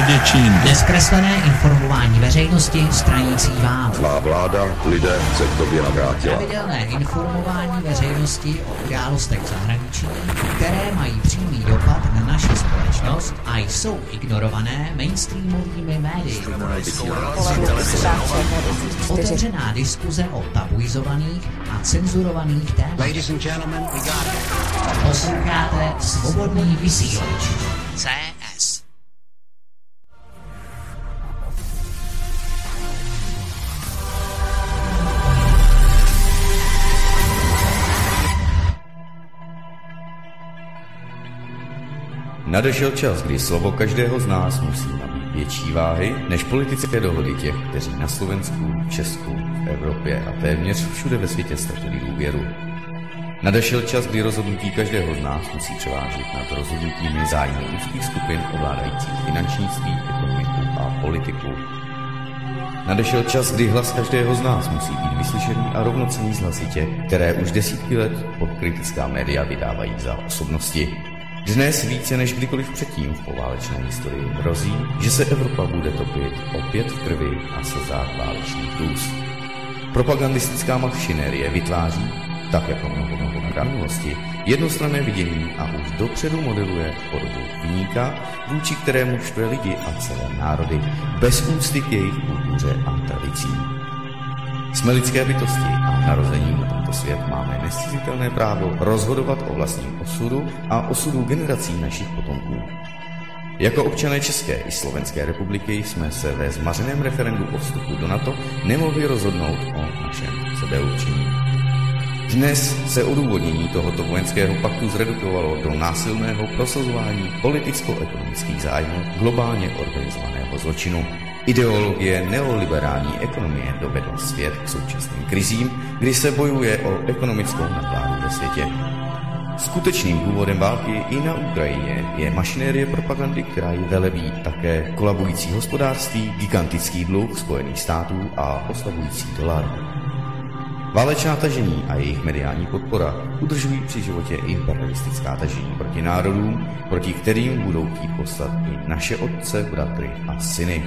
Děčín. Nezkreslené informování veřejnosti stranící vám. Má vláda lidé se k tobě navrátila. Pravidelné informování veřejnosti o událostech v zahraničí, které mají přímý dopad na naši společnost a jsou ignorované mainstreamovými médii. Otevřená diskuze o tabuizovaných a cenzurovaných tématech. Posloucháte Svobodný vysílač. CS. Nadešel čas, kdy slovo každého z nás musí nabít větší váhy než politické dohody těch, kteří na Slovensku, Česku, v Evropě a téměř všude ve světě ztratili důvěru. Nadešel čas, kdy rozhodnutí každého z nás musí převážit nad rozhodnutími zájmu úzkých skupin ovládajících finančnictví, ekonomiku a politiku. Nadešel čas, kdy hlas každého z nás musí být vyslyšený a rovnocenný z hlasitě, které už desítky let kritická média vydávají za osobnosti. Dnes více než kdykoliv předtím v poválečné historii hrozí, že se Evropa bude topit opět v krvi a slzách válečných hrůz. Propagandistická machinérie vytváří, tak jako mnoho v minulosti, jednostranné vidění a už dopředu modeluje podobu viníka, vůči kterému štve lidi a celé národy, bez úcty k jejich kultuře a tradicím. Jsme lidské bytosti a narozením na tento svět máme nezcizitelné právo rozhodovat o vlastním osudu a osudu generací našich potomků. Jako občané České i Slovenské republiky jsme se ve zmařeném referendu o vstupu do NATO nemohli rozhodnout o našem sebeurčení. Dnes se odůvodnění tohoto vojenského paktu zredukovalo do násilného prosazování politicko-ekonomických zájmů globálně organizovaného zločinu. Ideologie neoliberální ekonomie dovedla svět k současným krizím, kdy se bojuje o ekonomickou nadvládu ve světě. Skutečným důvodem války i na Ukrajině je mašinérie propagandy, která ji velebí také kolabující hospodářství, gigantický dluh Spojených států a oslabující dolar. Válečná tažení a jejich mediální podpora udržují při životě imperialistická tažení proti národům, proti kterým budou chtít poslat i naše otce, bratry a syny.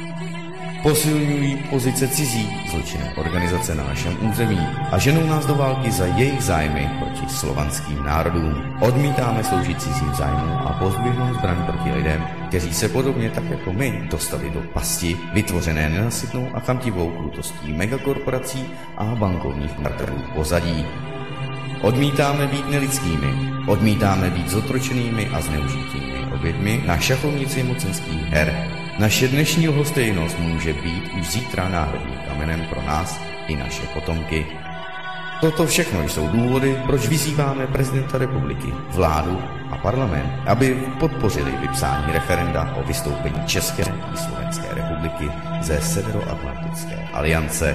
Posilují pozice cizí zločinné organizace na našem území a ženou nás do války za jejich zájmy proti slovanským národům. Odmítáme sloužit cizím zájmům a pozdvihnout zbraň proti lidem, kteří se podobně tak jako my dostali do pasti, vytvořené nenasytnou a chamtivou krutostí megakorporací a bankovních kartelů pozadí. Odmítáme být nelidskými, odmítáme být zotročenými a zneužitými oběťmi na šachovnici mocenských her. Naše dnešní lhostejnost může být už zítra národním kamenem pro nás i naše potomky. Toto všechno jsou důvody, proč vyzýváme prezidenta republiky, vládu a parlament, aby podpořili vypsání referenda o vystoupení České i Slovenské republiky ze Severoatlantické aliance.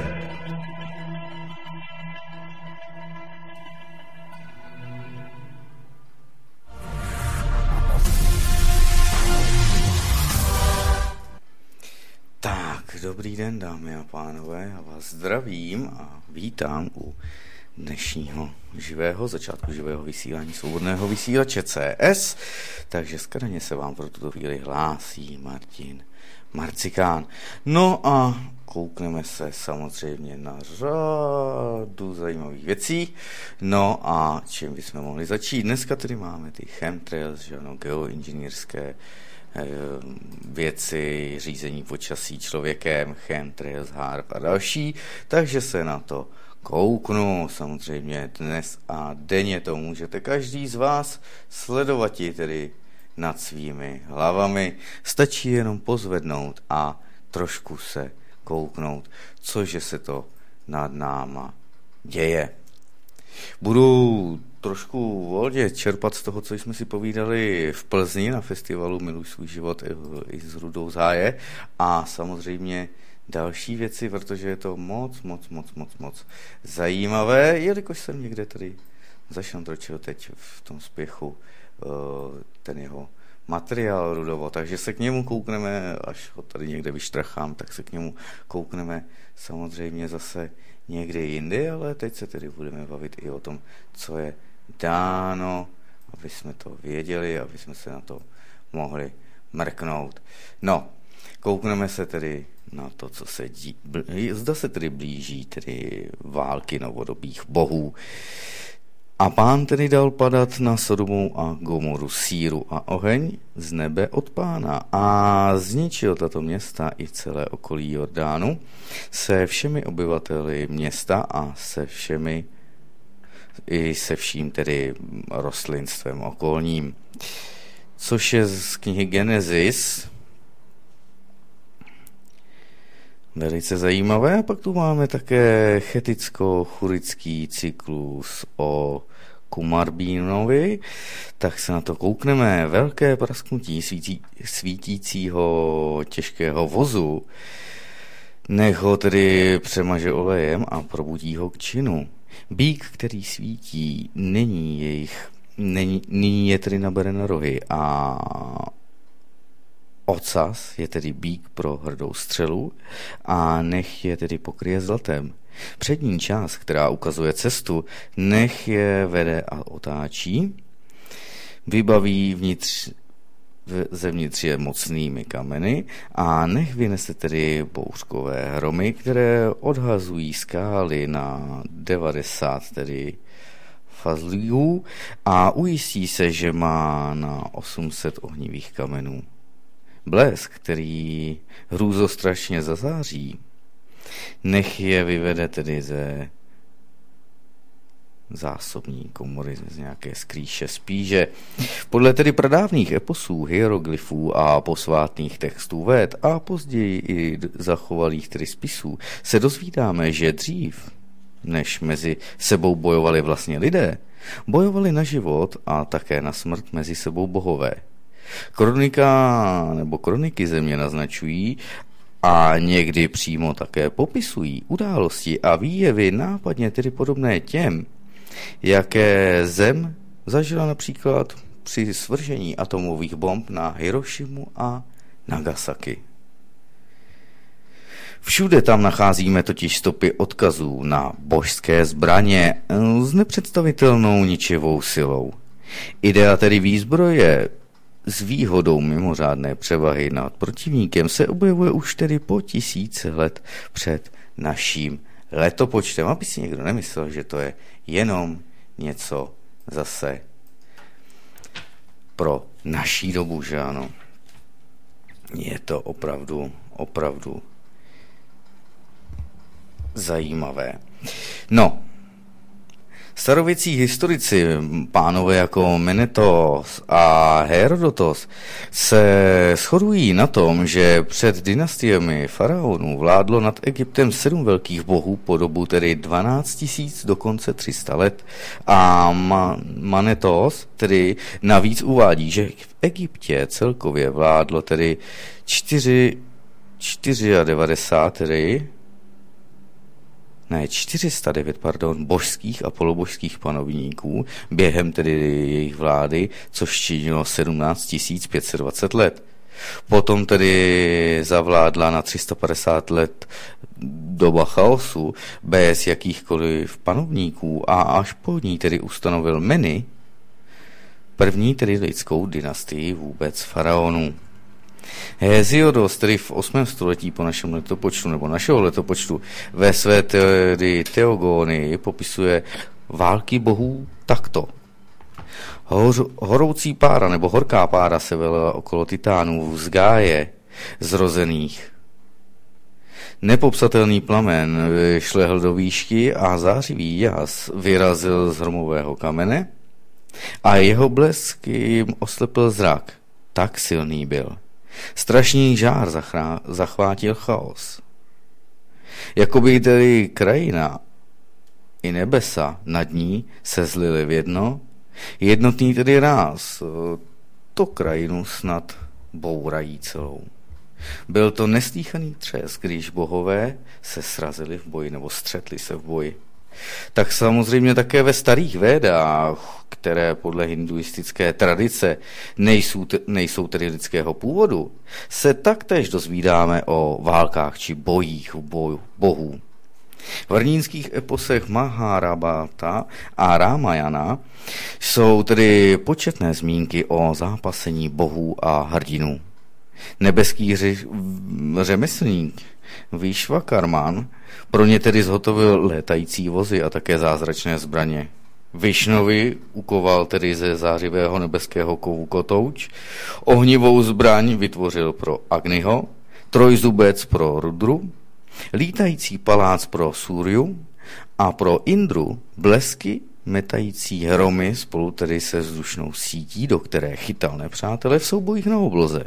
Dobrý den, dámy a pánové, já vás zdravím a vítám u dnešního začátku živého vysílání svobodného vysílače CS. Takže skraně se vám pro tuto chvíli hlásí Martin Marcikán. No a koukneme se samozřejmě na řadu zajímavých věcí. No a čím bychom mohli začít? Dneska tedy máme ty chemtrails, geoinženýrské věci, řízení počasí člověkem, chemtrails, HAARP a další, takže se na to kouknu. Samozřejmě dnes a denně to můžete každý z vás sledovat tedy nad svými hlavami. Stačí jenom pozvednout a trošku se kouknout, cože se to nad náma děje. Budu trošku volně čerpat z toho, co jsme si povídali v Plzni na festivalu Miluj svůj život i s Rudou z Háje a samozřejmě další věci, protože je to moc zajímavé, jelikož jsem někde tady zašantročil teď v tom spěchu ten jeho materiál Rudovo, takže se k němu koukneme, až ho tady někde vyštrachám, tak se k němu koukneme samozřejmě zase někde jindy, ale teď se tedy budeme bavit i o tom, co je dáno, aby jsme to věděli, aby jsme se na to mrknout. No, koukneme se tedy na to, co se zda se tedy blíží tedy války novodobých bohů. A Pán tedy dal padat na Sodomu a Gomoru síru a oheň z nebe od Pána a zničil tato města i celé okolí Jordánu se všemi obyvateli města a se vším tedy rostlinstvem okolním. Což je z knihy Genesis velice zajímavé. A pak tu máme také cheticko-churický cyklus o Kumarbínovi, tak se na to koukneme. Velké prasknutí svítícího těžkého vozu, nech ho tedy přemaže olejem a probudí ho k činu. Býk, který svítí, nyní je tedy nabere na rohy a ocas je tedy býk pro hrdou střelu a nech je tedy pokryje zlatem. Přední část, která ukazuje cestu, nech je vede a otáčí, vybaví zevnitř je mocnými kameny a nech vynese tedy bouřkové hromy, které odhazují skály na 90 tedy fazlů a ujistí se, že má na 800 ohnivých kamenů. Blesk, který hrůzostrašně zazáří, nech je vyvede tedy ze zásobní komory, z nějaké skrýše spíže. Podle tedy pradávných eposů, hieroglyfů a posvátných textů Véd a později i zachovalých tedy spisů se dozvídáme, že dřív, než mezi sebou bojovali vlastně lidé, bojovali na život a také na smrt mezi sebou bohové. Kroniky země naznačují a někdy přímo také popisují události a výjevy nápadně tedy podobné těm, jaké zem zažila například při svržení atomových bomb na Hirošimu a Nagasaki. Všude tam nacházíme totiž stopy odkazů na božské zbraně s nepředstavitelnou ničivou silou. Idea tedy výzbroje s výhodou mimořádné převahy nad protivníkem se objevuje už tedy po 1000 let před naším letopočtem, aby si někdo nemyslel, že to je jenom něco zase pro naší dobu, že ano. Je to opravdu zajímavé. No, starověcí historici, pánové jako Menetos a Herodotos, se shodují na tom, že před dynastiemi faraonů vládlo nad Egyptem 7 velkých bohů po dobu tedy 12 000 dokonce 300 let. A Menetos tedy navíc uvádí, že v Egyptě celkově vládlo tedy 409 božských a polobožských panovníků během tedy jejich vlády, což činilo 17 520 let. Potom tedy zavládla na 350 let doba chaosu bez jakýchkoliv panovníků a až po ní tedy ustanovil Meny, první tedy lidskou dynastii vůbec faraonů. Héziodos, tedy v 8. století po našem letopočtu, nebo našeho letopočtu, ve své Teogonii popisuje války bohů takto. Horoucí pára nebo horká pára se velila okolo titánů z Gáje zrozených. Nepopsatelný plamen šlehl do výšky a zářivý jas vyrazil z hromového kamene a jeho blesk jim oslepil zrak. Tak silný byl. Strašný žár zachvátil chaos. Jakoby tedy krajina i nebesa nad ní se zlily v jedno, jednotný tedy ráz, to krajinu snad bourají celou. Byl to neslýchaný třesk, když bohové se srazili v boji nebo střetli se v boji. Tak samozřejmě také ve starých Védách, které podle hinduistické tradice nejsou tedy lidského původu, se taktéž dozvídáme o válkách či bojích bohů. V hrdinských eposech Mahábharata a Rámajana jsou tedy početné zmínky o zápasení bohů a hrdinů. Nebeský řemeslník Vishvakarman pro ně tedy zhotovil létající vozy a také zázračné zbraně. Višnovi ukoval tedy ze zářivého nebeského kovu kotouč, ohnivou zbraň vytvořil pro Agniho, trojzubec pro Rudru, lítající palác pro Suryu a pro Indru blesky metající hromy spolu tedy se vzdušnou sítí, do které chytal nepřátele v soubojích na obloze.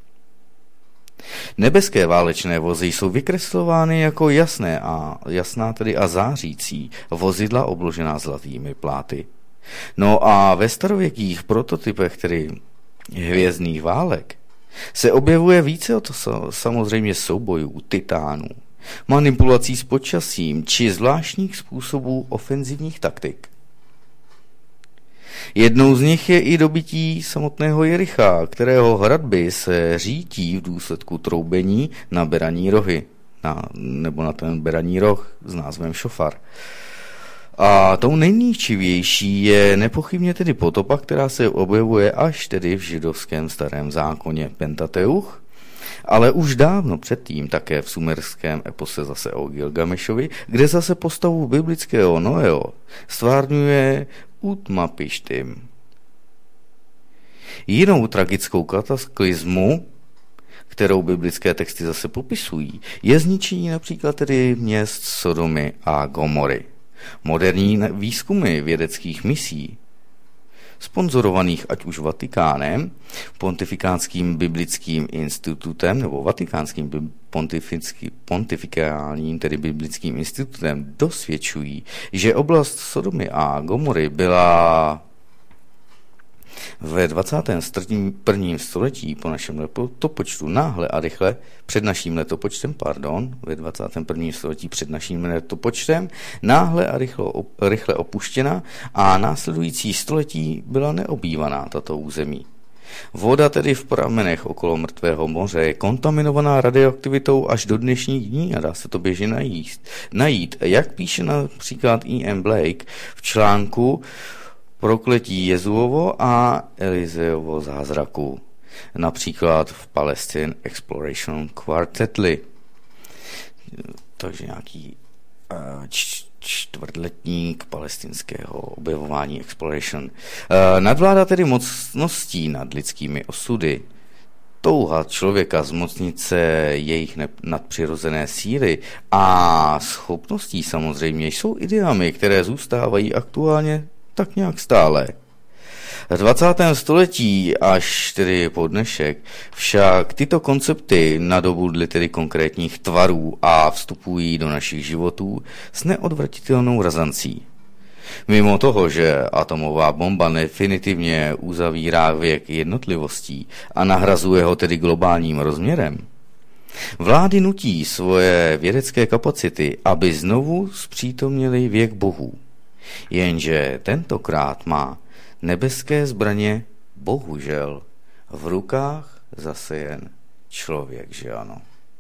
Nebeské válečné vozy jsou vykreslovány jako jasná tedy a zářící vozidla obložená zlatými pláty. No a ve starověkých prototypech, tedy hvězdných válek, se objevuje více od samozřejmě soubojů, titánů, manipulací s počasím či zvláštních způsobů ofenzivních taktik. Jednou z nich je i dobytí samotného Jericha, kterého hradby se řítí v důsledku troubení na beraní rohy, nebo na ten beraní roh s názvem šofar. A tou nejničivější je nepochybně tedy potopa, která se objevuje až tedy v židovském starém zákoně Pentateuch, ale už dávno předtím také v sumerském epose zase o Gilgamešovi, kde zase postavu biblického Noého stvárňuje Utmapishtim. Jinou tragickou kataklizmu, kterou biblické texty zase popisují, je zničení například tedy měst Sodomy a Gomory. Moderní výzkumy vědeckých misí, sponzorovaných ať už Vatikánem, Pontifikánským biblickým institutem nebo Vatikánským pontifikálním, tedy biblickým institutem, dosvědčují, že oblast Sodomy a Gomory byla ve 21. století po našem letopočtu před naším letopočtem, ve 21. století před naším letopočtem, náhle a rychle opuštěna a následující století byla neobývaná tato území. Voda tedy v pramenech okolo Mrtvého moře je kontaminovaná radioaktivitou až do dnešních dní a dá se to běžně najít. Jak píše například E.M. Blake v článku Prokletí Jezuovo a Elizeovo zázraku, například v Palestine Exploration Quarterly. Takže nějaký čtvrtletník palestinského objevování Exploration. Nadvládá tedy mocností nad lidskými osudy. Touha člověka zmocnit se jejich nadpřirozené síly a schopností samozřejmě jsou ideami, které zůstávají aktuálně tak nějak stále. V 20. století až tedy po dnešek však tyto koncepty nadobudly tedy konkrétních tvarů a vstupují do našich životů s neodvratitelnou razancí. Mimo toho, že atomová bomba definitivně uzavírá věk jednotlivostí a nahrazuje ho tedy globálním rozměrem, vlády nutí svoje vědecké kapacity, aby znovu zpřítomnili věk bohů. Jenže tentokrát má nebeské zbraně bohužel v rukách zase jen člověk, že ano.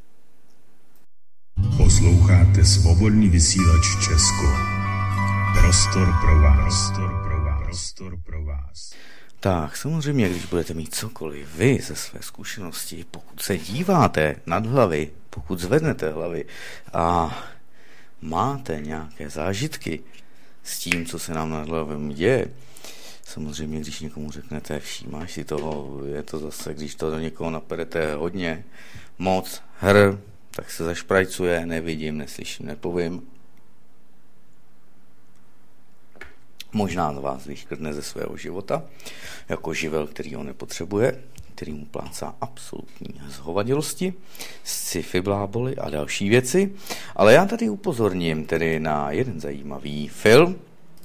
Posloucháte Svobodný vysílač Česko. Prostor pro vás. Prostor pro vás. Tak, samozřejmě, když budete mít cokoliv vy ze své zkušenosti, pokud se díváte nad hlavy, pokud zvednete hlavy a máte nějaké zážitky s tím, co se nám nad hlavou děje, samozřejmě, když někomu řeknete, všímáš si toho, je to zase, když to do někoho naperete hodně, moc, tak se zašprajcuje, nevidím, neslyším, nepovím. Možná z vás vyškrtne ze svého života, jako živel, který ho nepotřebuje, který mu plácá absolutní zhovadilosti, sci-fi bláboli a další věci. Ale já tady upozorním tedy na jeden zajímavý film.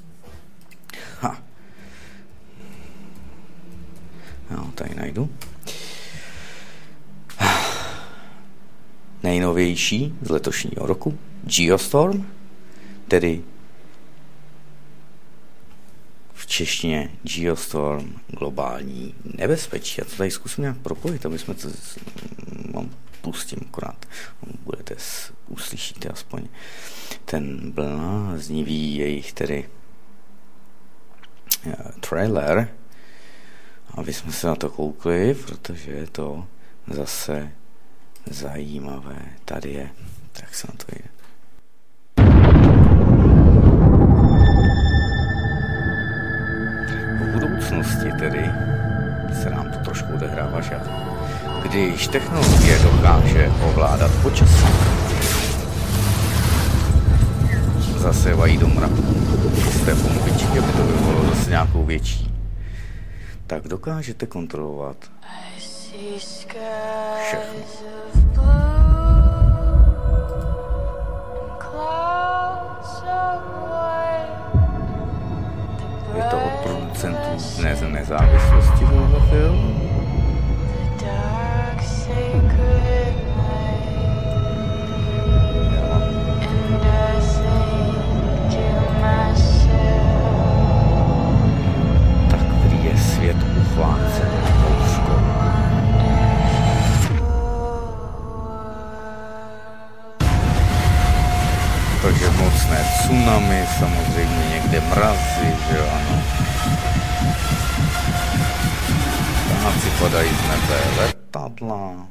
Já tady najdu. Nejnovější z letošního roku, Geostorm, tedy v češtině Geostorm, globální nebezpečí. Já to tady zkusím nějak propojit, aby jsme to pustím akorát. Uslyšíte aspoň ten bláznivý jejich tedy trailer, aby jsme se na to koukli, protože je to zase zajímavé. Tady je, tak se na to jde. V budoucnosti tedy se nám to trošku odehrává, že? Když technologie dokáže ovládat počasí, zasévají do mraku z té pompičky, aby to vyvolalo zase nějakou větší, tak dokážete kontrolovat všechno. Je to od producentů Dne nezávislosti tohle film. Takový je svět uchvácen bouřkou. Takže mocné tsunami, samozřejmě někde mrazy, že ano. Taháci padají z nebe letadla.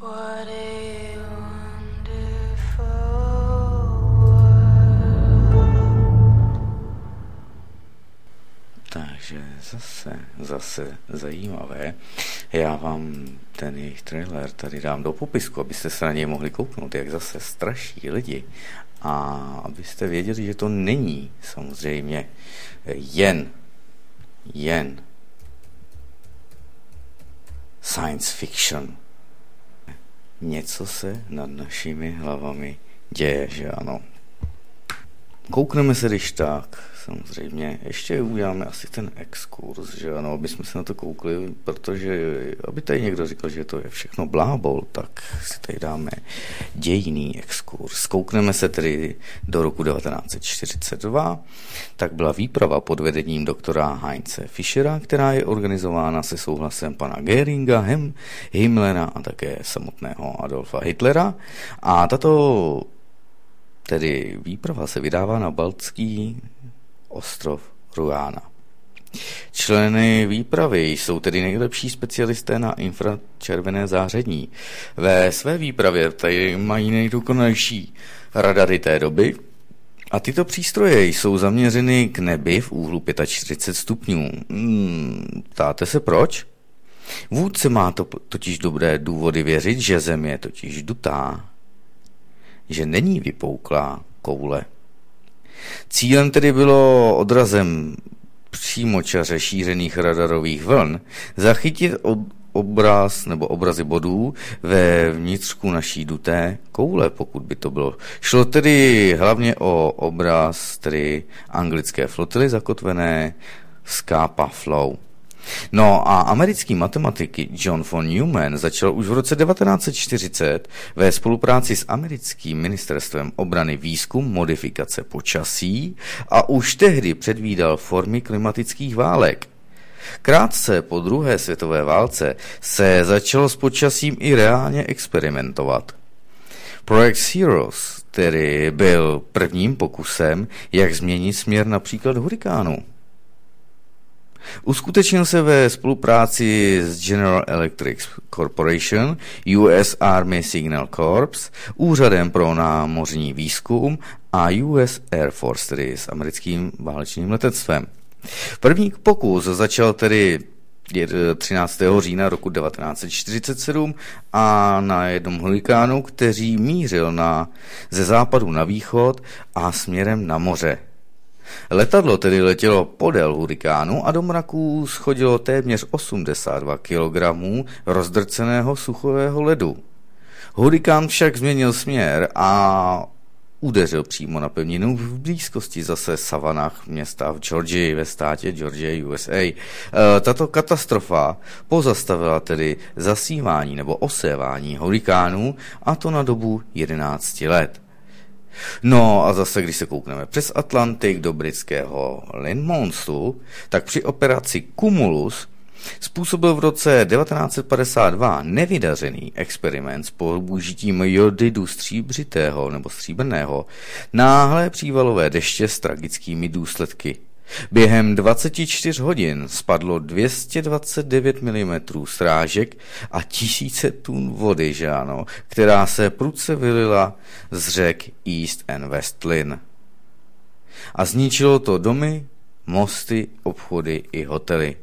Takže zase zajímavé. Já vám ten jejich trailer tady dám do popisku, abyste se na něj mohli kouknout, jak zase straší lidi. A abyste věděli, že to není samozřejmě jen science fiction. Něco se nad našimi hlavami děje, že ano. Koukneme se když tak, samozřejmě. Ještě uděláme asi ten exkurs, že ano, aby jsme se na to koukli, protože aby tady někdo říkal, že to je všechno blábol, tak si tady dáme dějný exkurs. Koukneme se tedy do roku 1942, tak byla výprava pod vedením doktora Heinze Fischera, která je organizována se souhlasem pana Göringa, Himmlera a také samotného Adolfa Hitlera. A tato tedy výprava se vydává na baltský ostrov Ruána. Členy výpravy jsou tedy nejlepší specialisté na infračervené záření. Ve své výpravě tady mají nejdokonalejší radary té doby a tyto přístroje jsou zaměřeny k nebi v úhlu 45 stupňů. Ptáte se proč? Vůdce má to totiž dobré důvody věřit, že Zem je totiž dutá, že není vypouklá koule. Cílem tedy bylo odrazem přímočaře šířených radarových vln zachytit obraz nebo obrazy bodů ve vnitřku naší duté koule, pokud by to bylo. Šlo tedy hlavně o obraz tedy anglické flotily zakotvené Scapa Flow. No a americký matematik John von Neumann začal už v roce 1940 ve spolupráci s americkým ministerstvem obrany výzkum modifikace počasí a už tehdy předvídal formy klimatických válek. Krátce po druhé světové válce se začalo s počasím i reálně experimentovat. Projekt Cirrus tedy byl prvním pokusem, jak změnit směr například hurikánu. Uskutečnil se ve spolupráci s General Electric Corporation, US Army Signal Corps, Úřadem pro námořní výzkum a US Air Force, tedy s americkým válečným letectvem. První pokus začal tedy 13. října roku 1947 a na jednom hurikánu, který mířil ze západu na východ a směrem na moře. Letadlo tedy letělo podél hurikánu a do mraků schodilo téměř 82 kg rozdrceného suchového ledu. Hurikán však změnil směr a udeřil přímo na pevninu v blízkosti zase savanách města v Georgii, ve státě Georgie, USA. Tato katastrofa pozastavila tedy zasívání nebo osévání hurikánů, a to na dobu 11 let. No a zase, když se koukneme přes Atlantik do britského Lynmouthu, tak při operaci Cumulus způsobil v roce 1952 nevydařený experiment s použitím jodidu stříbřitého nebo stříbrného náhlé přívalové deště s tragickými důsledky. Během 24 hodin spadlo 229 mm srážek a tisíce tun vody, že ano, která se prudce vylila z řek East and West Lynn. A zničilo to domy, mosty, obchody i hotely.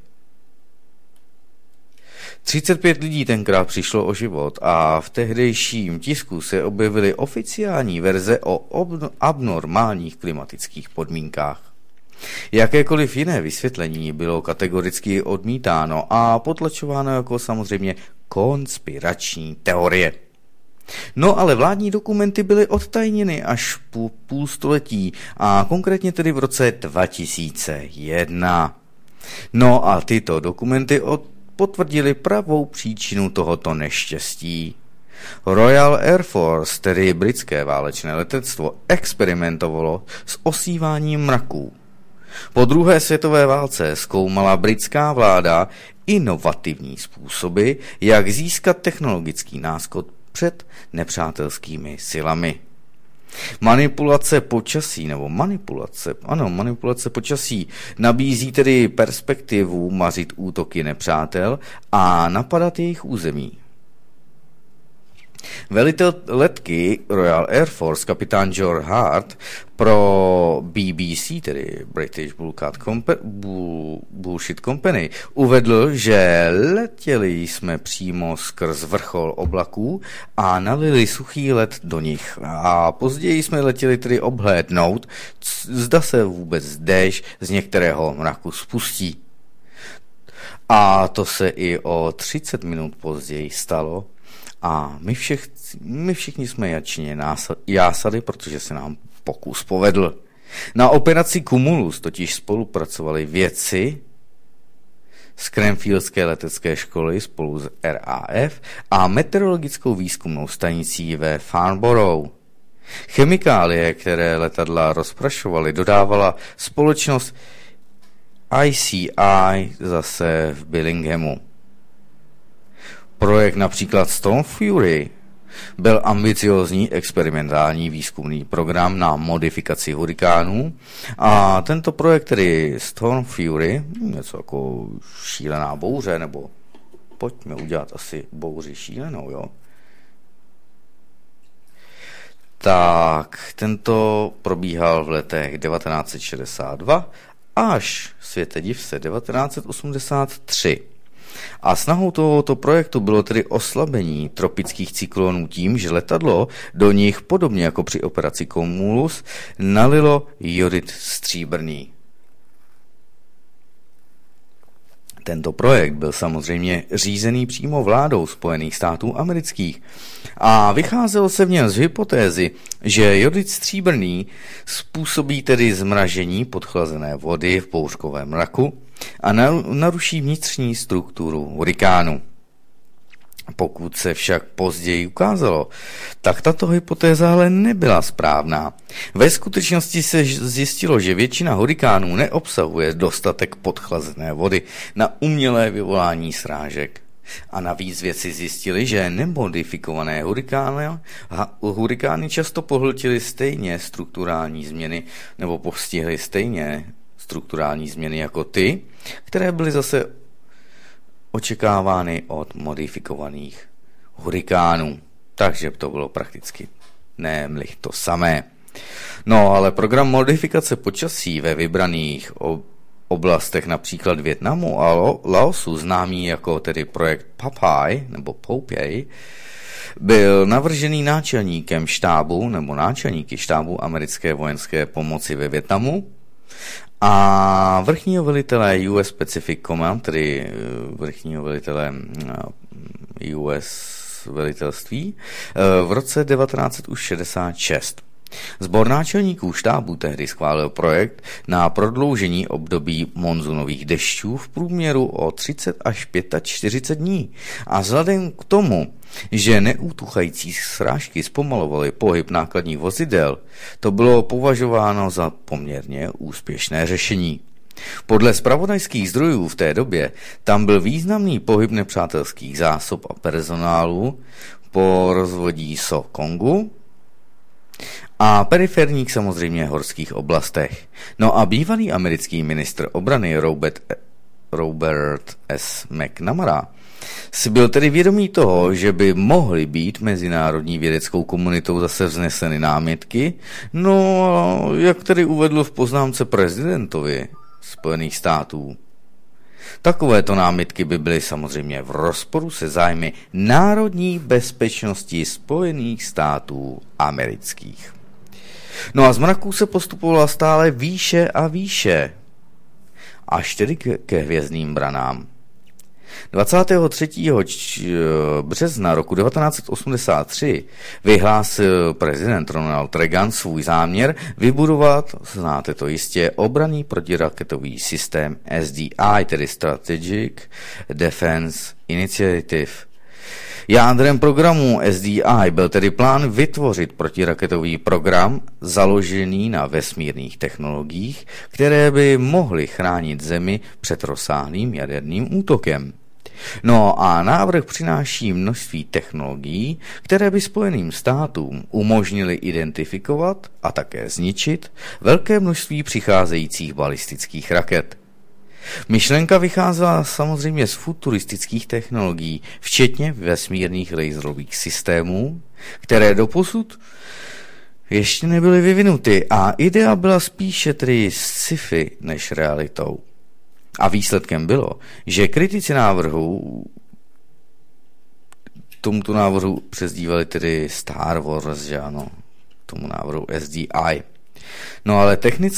35 lidí tenkrát přišlo o život a v tehdejším tisku se objevily oficiální verze o abnormálních klimatických podmínkách. Jakékoliv jiné vysvětlení bylo kategoricky odmítáno a potlačováno jako samozřejmě konspirační teorie. No ale vládní dokumenty byly odtajněny až po půl století a konkrétně tedy v roce 2001. No a tyto dokumenty potvrdili pravou příčinu tohoto neštěstí. Royal Air Force, tedy britské válečné letectvo, experimentovalo s osíváním mraků. Po druhé světové válce zkoumala britská vláda inovativní způsoby, jak získat technologický náskok před nepřátelskými silami. Manipulace počasí nabízí tedy perspektivu mařit útoky nepřátel a napadat jejich území. Velitel letky Royal Air Force, kapitán George Hart, pro BBC, tedy British Bullshit Company, uvedl, že letěli jsme přímo skrz vrchol oblaků a nalili suchý led do nich. A později jsme letěli tedy obhlédnout, zda se vůbec déšť z některého mraku spustí. A to se i o 30 minut později stalo. A my všichni jsme jadčně jásali, protože se nám pokus povedl. Na operaci Cumulus totiž spolupracovali vědci z Cranfieldské letecké školy spolu s RAF a meteorologickou výzkumnou stanicí ve Farnborough. Chemikálie, které letadla rozprašovaly, dodávala společnost ICI zase v Billinghamu. Projekt například Storm Fury byl ambiciózní experimentální výzkumný program na modifikaci hurikánů a tento projekt, tedy Storm Fury, něco jako šílená bouře, nebo pojďme udělat asi bouři šílenou, jo? Tak, tento probíhal v letech 1962 až, světe div se, 1983. A snahou tohoto projektu bylo tedy oslabení tropických cyklonů tím, že letadlo do nich, podobně jako při operaci Cumulus, nalilo jodid stříbrný. Tento projekt byl samozřejmě řízený přímo vládou Spojených států amerických a vycházelo se v něm z hypotézy, že jodid stříbrný způsobí tedy zmražení podchlazené vody v bouřkovém mraku a naruší vnitřní strukturu hurikánu. Pokud se však později ukázalo, tak tato hypotéza ale nebyla správná. Ve skutečnosti se zjistilo, že většina hurikánů neobsahuje dostatek podchlazené vody na umělé vyvolání srážek. A navíc vědci zjistili, že nemodifikované hurikány často pohltily stejně strukturální změny nebo postihly stejně strukturální změny jako ty, které byly zase očekávány od modifikovaných hurikánů. Takže to bylo prakticky nemlich to samé. No ale program modifikace počasí ve vybraných oblastech, například Vietnamu a Laosu, známý jako tedy projekt Popeye nebo Popeye, byl navržený náčelníkem štábu nebo náčelníky štábu americké vojenské pomoci ve Vietnamu a vrchního velitele US Pacific Command, tedy vrchního velitele US velitelství, v roce 1966. Sbor náčelníků štábu tehdy schválil projekt na prodloužení období monzunových dešťů v průměru o 30 až 45 dní. A vzhledem k tomu, že neútuchající srážky zpomalovaly pohyb nákladních vozidel, to bylo považováno za poměrně úspěšné řešení. Podle zpravodajských zdrojů v té době tam byl významný pohyb nepřátelských zásob a personálu po rozvodí Sokongu a periferních samozřejmě horských oblastech. No a bývalý americký ministr obrany Robert S. McNamara si byl tedy vědomý toho, že by mohly být mezinárodní vědeckou komunitou zase vzneseny námitky, no jak tedy uvedl v poznámce prezidentovi Spojených států. Takovéto námitky by byly samozřejmě v rozporu se zájmy národní bezpečnosti Spojených států amerických. No a z mraků se postupovala stále výše a výše, až tedy ke hvězdným branám. 23. března roku 1983 vyhlásil prezident Ronald Reagan svůj záměr vybudovat, znáte to jistě, obranný protiraketový systém SDI, tedy Strategic Defense Initiative. Jádrem programu SDI byl tedy plán vytvořit protiraketový program založený na vesmírných technologiích, které by mohly chránit Zemi před rozsáhlým jaderným útokem. No a návrh přináší množství technologií, které by Spojeným státům umožnily identifikovat a také zničit velké množství přicházejících balistických raket. Myšlenka vycházela samozřejmě z futuristických technologií, včetně vesmírných laserových systémů, které doposud ještě nebyly vyvinuty a idea byla spíše tedy sci-fi než realitou. A výsledkem bylo, že kritici tomuto návrhu přezdívali tedy Star Wars, že ano, tomu návrhu SDI. No ale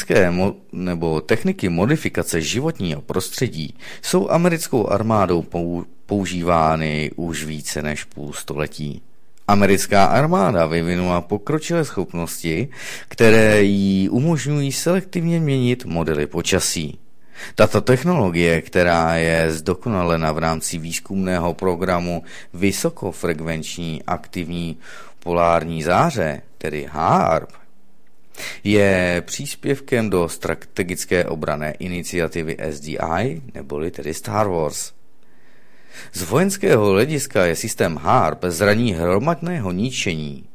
techniky modifikace životního prostředí jsou americkou armádou používány už více než půl století. Americká armáda vyvinula pokročilé schopnosti, které jí umožňují selektivně měnit modely počasí. Tato technologie, která je zdokonalena v rámci výzkumného programu vysokofrekvenční aktivní polární záře, tedy HAARP, je příspěvkem do strategické obranné iniciativy SDI, neboli tedy Star Wars. Z vojenského hlediska je systém HAARP zraní hromadného ničení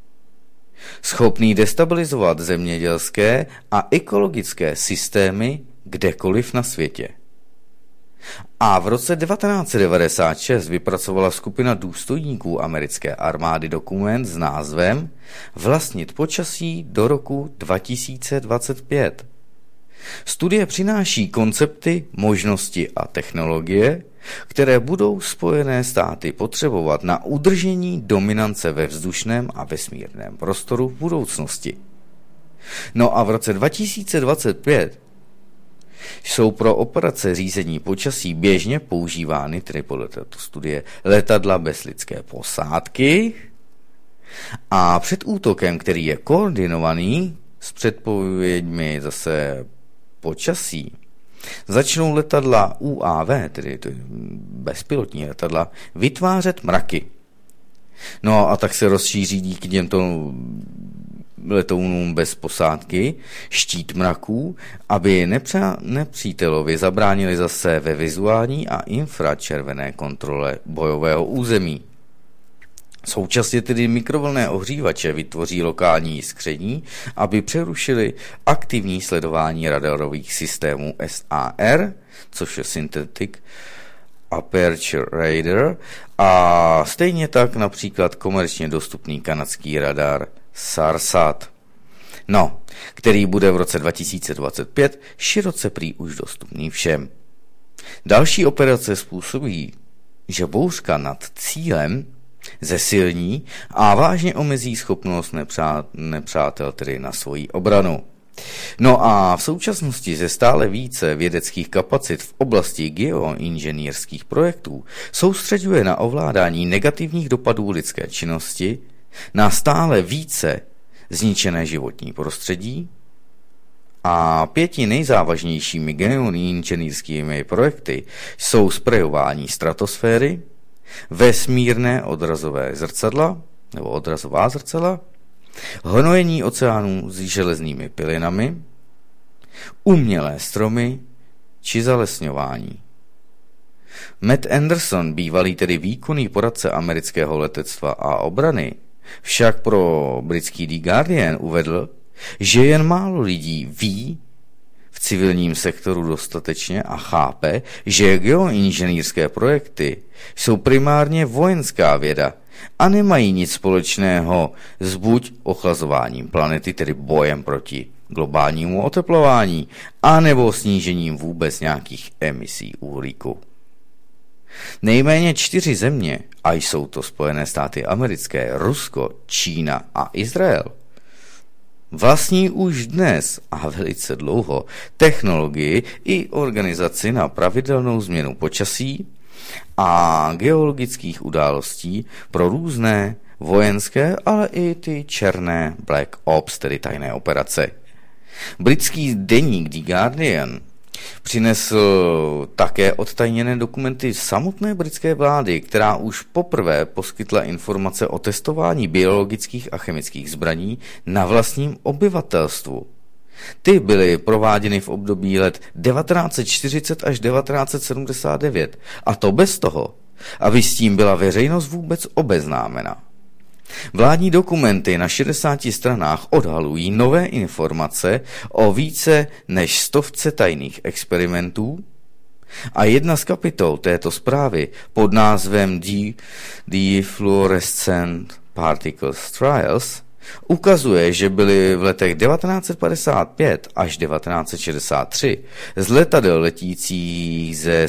schopný destabilizovat zemědělské a ekologické systémy kdekoliv na světě. A v roce 1996 vypracovala skupina důstojníků americké armády dokument s názvem Vlastnit počasí do roku 2025. Studie přináší koncepty, možnosti a technologie, které budou Spojené státy potřebovat na udržení dominance ve vzdušném a vesmírném prostoru v budoucnosti. No a v roce 2025 jsou pro operace řízení počasí běžně používány, tedy podle této studie, letadla bez lidské posádky a před útokem, který je koordinovaný s předpověďmi zase počasí, začnou letadla UAV, tedy bezpilotní letadla, vytvářet mraky. No a tak se rozšíří díky těmto letounům bez posádky štít mraků, aby nepřítelovi zabránili zase ve vizuální a infračervené kontrole bojového území. Současně tedy mikrovlnné ohřívače vytvoří lokální jiskření, aby přerušili aktivní sledování radarových systémů SAR, což je Synthetic Aperture Radar, a stejně tak například komerčně dostupný kanadský radar SARSAT, který bude v roce 2025 široce prý už dostupný všem. Další operace způsobí, že bouřka nad cílem zesilní a vážně omezí schopnost nepřátel tedy na svoji obranu. No a v současnosti ze stále více vědeckých kapacit v oblasti geoinženýrských projektů soustřeďuje na ovládání negativních dopadů lidské činnosti, na stále více zničené životní prostředí a 5 nejzávažnějšími geoinženýrskými projekty jsou sprejování stratosféry, vesmírné odrazové zrcadla nebo odrazová zrcadla, hnojení oceánů s železnými pilinami, umělé stromy či zalesňování. Matt Anderson, bývalý tedy výkonný poradce amerického letectva a obrany, však pro britský The Guardian uvedl, že jen málo lidí ví v civilním sektoru dostatečně a chápe, že geoinženýrské projekty jsou primárně vojenská věda a nemají nic společného s buď ochlazováním planety, tedy bojem proti globálnímu oteplování, anebo snížením vůbec nějakých emisí uhlíku. Nejméně 4 země, a jsou to Spojené státy americké, Rusko, Čína a Izrael, vlastní už dnes a velice dlouho technologii i organizaci na pravidelnou změnu počasí a geologických událostí pro různé vojenské, ale i ty černé Black Ops, tedy tajné operace. Britský deník The Guardian přinesl také odtajněné dokumenty samotné britské vlády, která už poprvé poskytla informace o testování biologických a chemických zbraní na vlastním obyvatelstvu. Ty byly prováděny v období let 1940 až 1979, a to bez toho, aby s tím byla veřejnost vůbec obeznámena. Vládní dokumenty na 60 stranách odhalují nové informace o více než 100 tajných experimentů a jedna z kapitol této zprávy pod názvem The Fluorescent Particles Trials ukazuje, že byly v letech 1955 až 1963 z letadel letících ze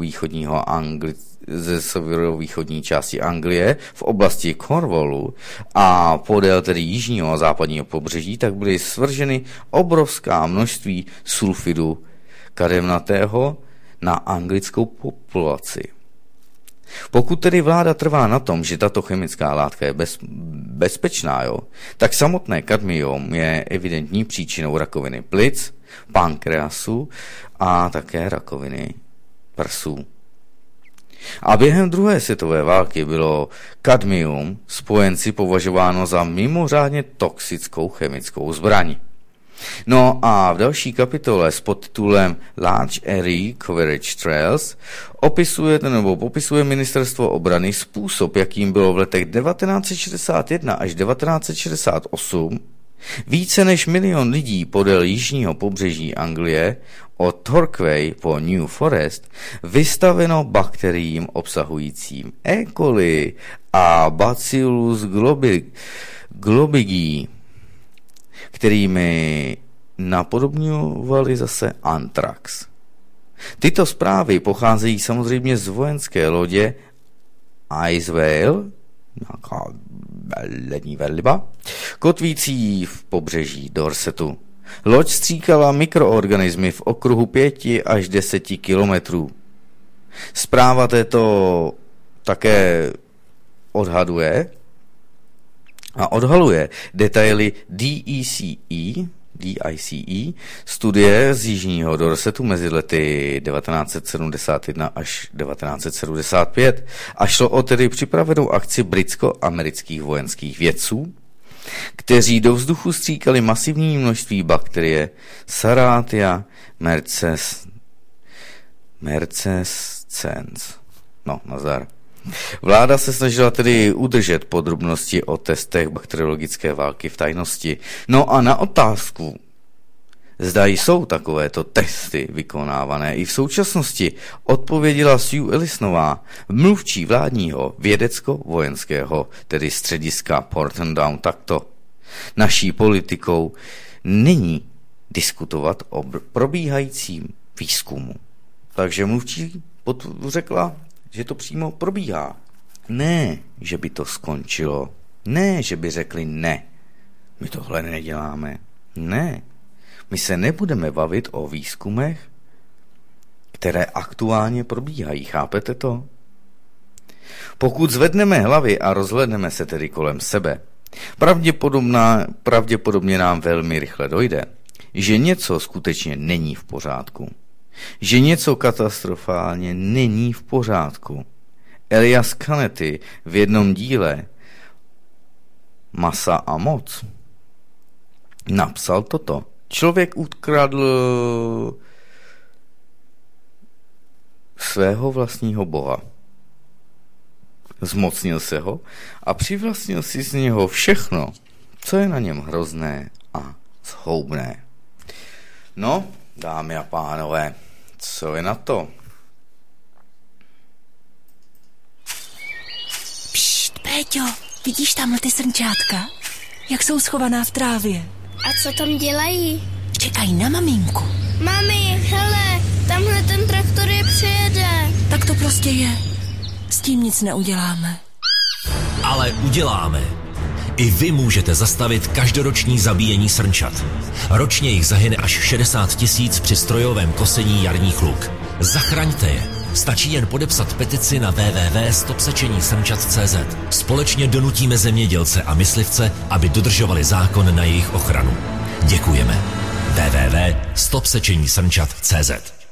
severovýchodní části Anglie v oblasti Cornwallu a podél tedy jižního a západního pobřeží, tak byly svrženy obrovská množství sulfidu kademnatého na anglickou populaci. Pokud tedy vláda trvá na tom, že tato chemická látka je bezpečná, tak samotné kadmium je evidentní příčinou rakoviny plic, pankreasu a také rakoviny prsů. A během druhé světové války bylo kadmium spojenci považováno za mimořádně toxickou chemickou zbraň. No a v další kapitole s podtitulem Large Area Coverage Trials popisuje ministerstvo obrany způsob, jakým bylo v letech 1961 až 1968 více než 1 milion lidí podél jižního pobřeží Anglie od Torquay po New Forest vystaveno bakteriím obsahujícím E. coli a Bacillus globigii, kterými napodobňovali zase antrax. Tyto zprávy pocházejí samozřejmě z vojenské lodě Icewhale, nějaká lední velryba, kotvící v pobřeží Dorsetu. Loď stříkala mikroorganismy v okruhu 5 až 10 kilometrů. Zpráva této také odhaluje detaily DICE studie z jižního Dorsetu mezi lety 1971 až 1975 a šlo o tedy připravenou akci britsko-amerických vojenských vědců, kteří do vzduchu stříkali masivní množství bakterie Serratia mercescens. No, nazdar. Vláda se snažila tedy udržet podrobnosti o testech bakteriologické války v tajnosti. No a na otázku, zda jsou takovéto testy vykonávané i v současnosti, odpověděla Sue Ellisnová, mluvčí vládního vědecko-vojenského, tedy střediska Porton Down, takto. Naší politikou není diskutovat o probíhajícím výzkumu. Takže mluvčí řekla, že to přímo probíhá. Ne, že by to skončilo. Ne, že by řekli ne. My tohle neděláme. Ne. My se nebudeme bavit o výzkumech, které aktuálně probíhají. Chápete to? Pokud zvedneme hlavy a rozhlédneme se tedy kolem sebe, pravděpodobně nám velmi rychle dojde, že něco skutečně není v pořádku. Že něco katastrofálně není v pořádku. Elias Canetti v jednom díle Masa a moc napsal toto. Člověk ukradl svého vlastního boha. zmocnil se ho a přivlastnil si z něho všechno, co je na něm hrozné a zhoubné. No, dámy a pánové, co je na to? Pšt, Péťo, vidíš tamhle ty srnčátka? Jak jsou schovaná v trávě? A co tam dělají? Čekají na maminku. Mami, hele, tamhle ten traktor je přijede. Tak to prostě je. S tím nic neuděláme. Ale uděláme. I vy můžete zastavit každoroční zabíjení srnčat. Ročně jich zahyne až 60 000 při strojovém kosení jarních luk. Zachraňte je. Stačí jen podepsat petici na www.stopsečenisrnčat.cz. Společně donutíme zemědělce a myslivce, aby dodržovali zákon na jejich ochranu. Děkujeme. www.stopsečenisrnčat.cz.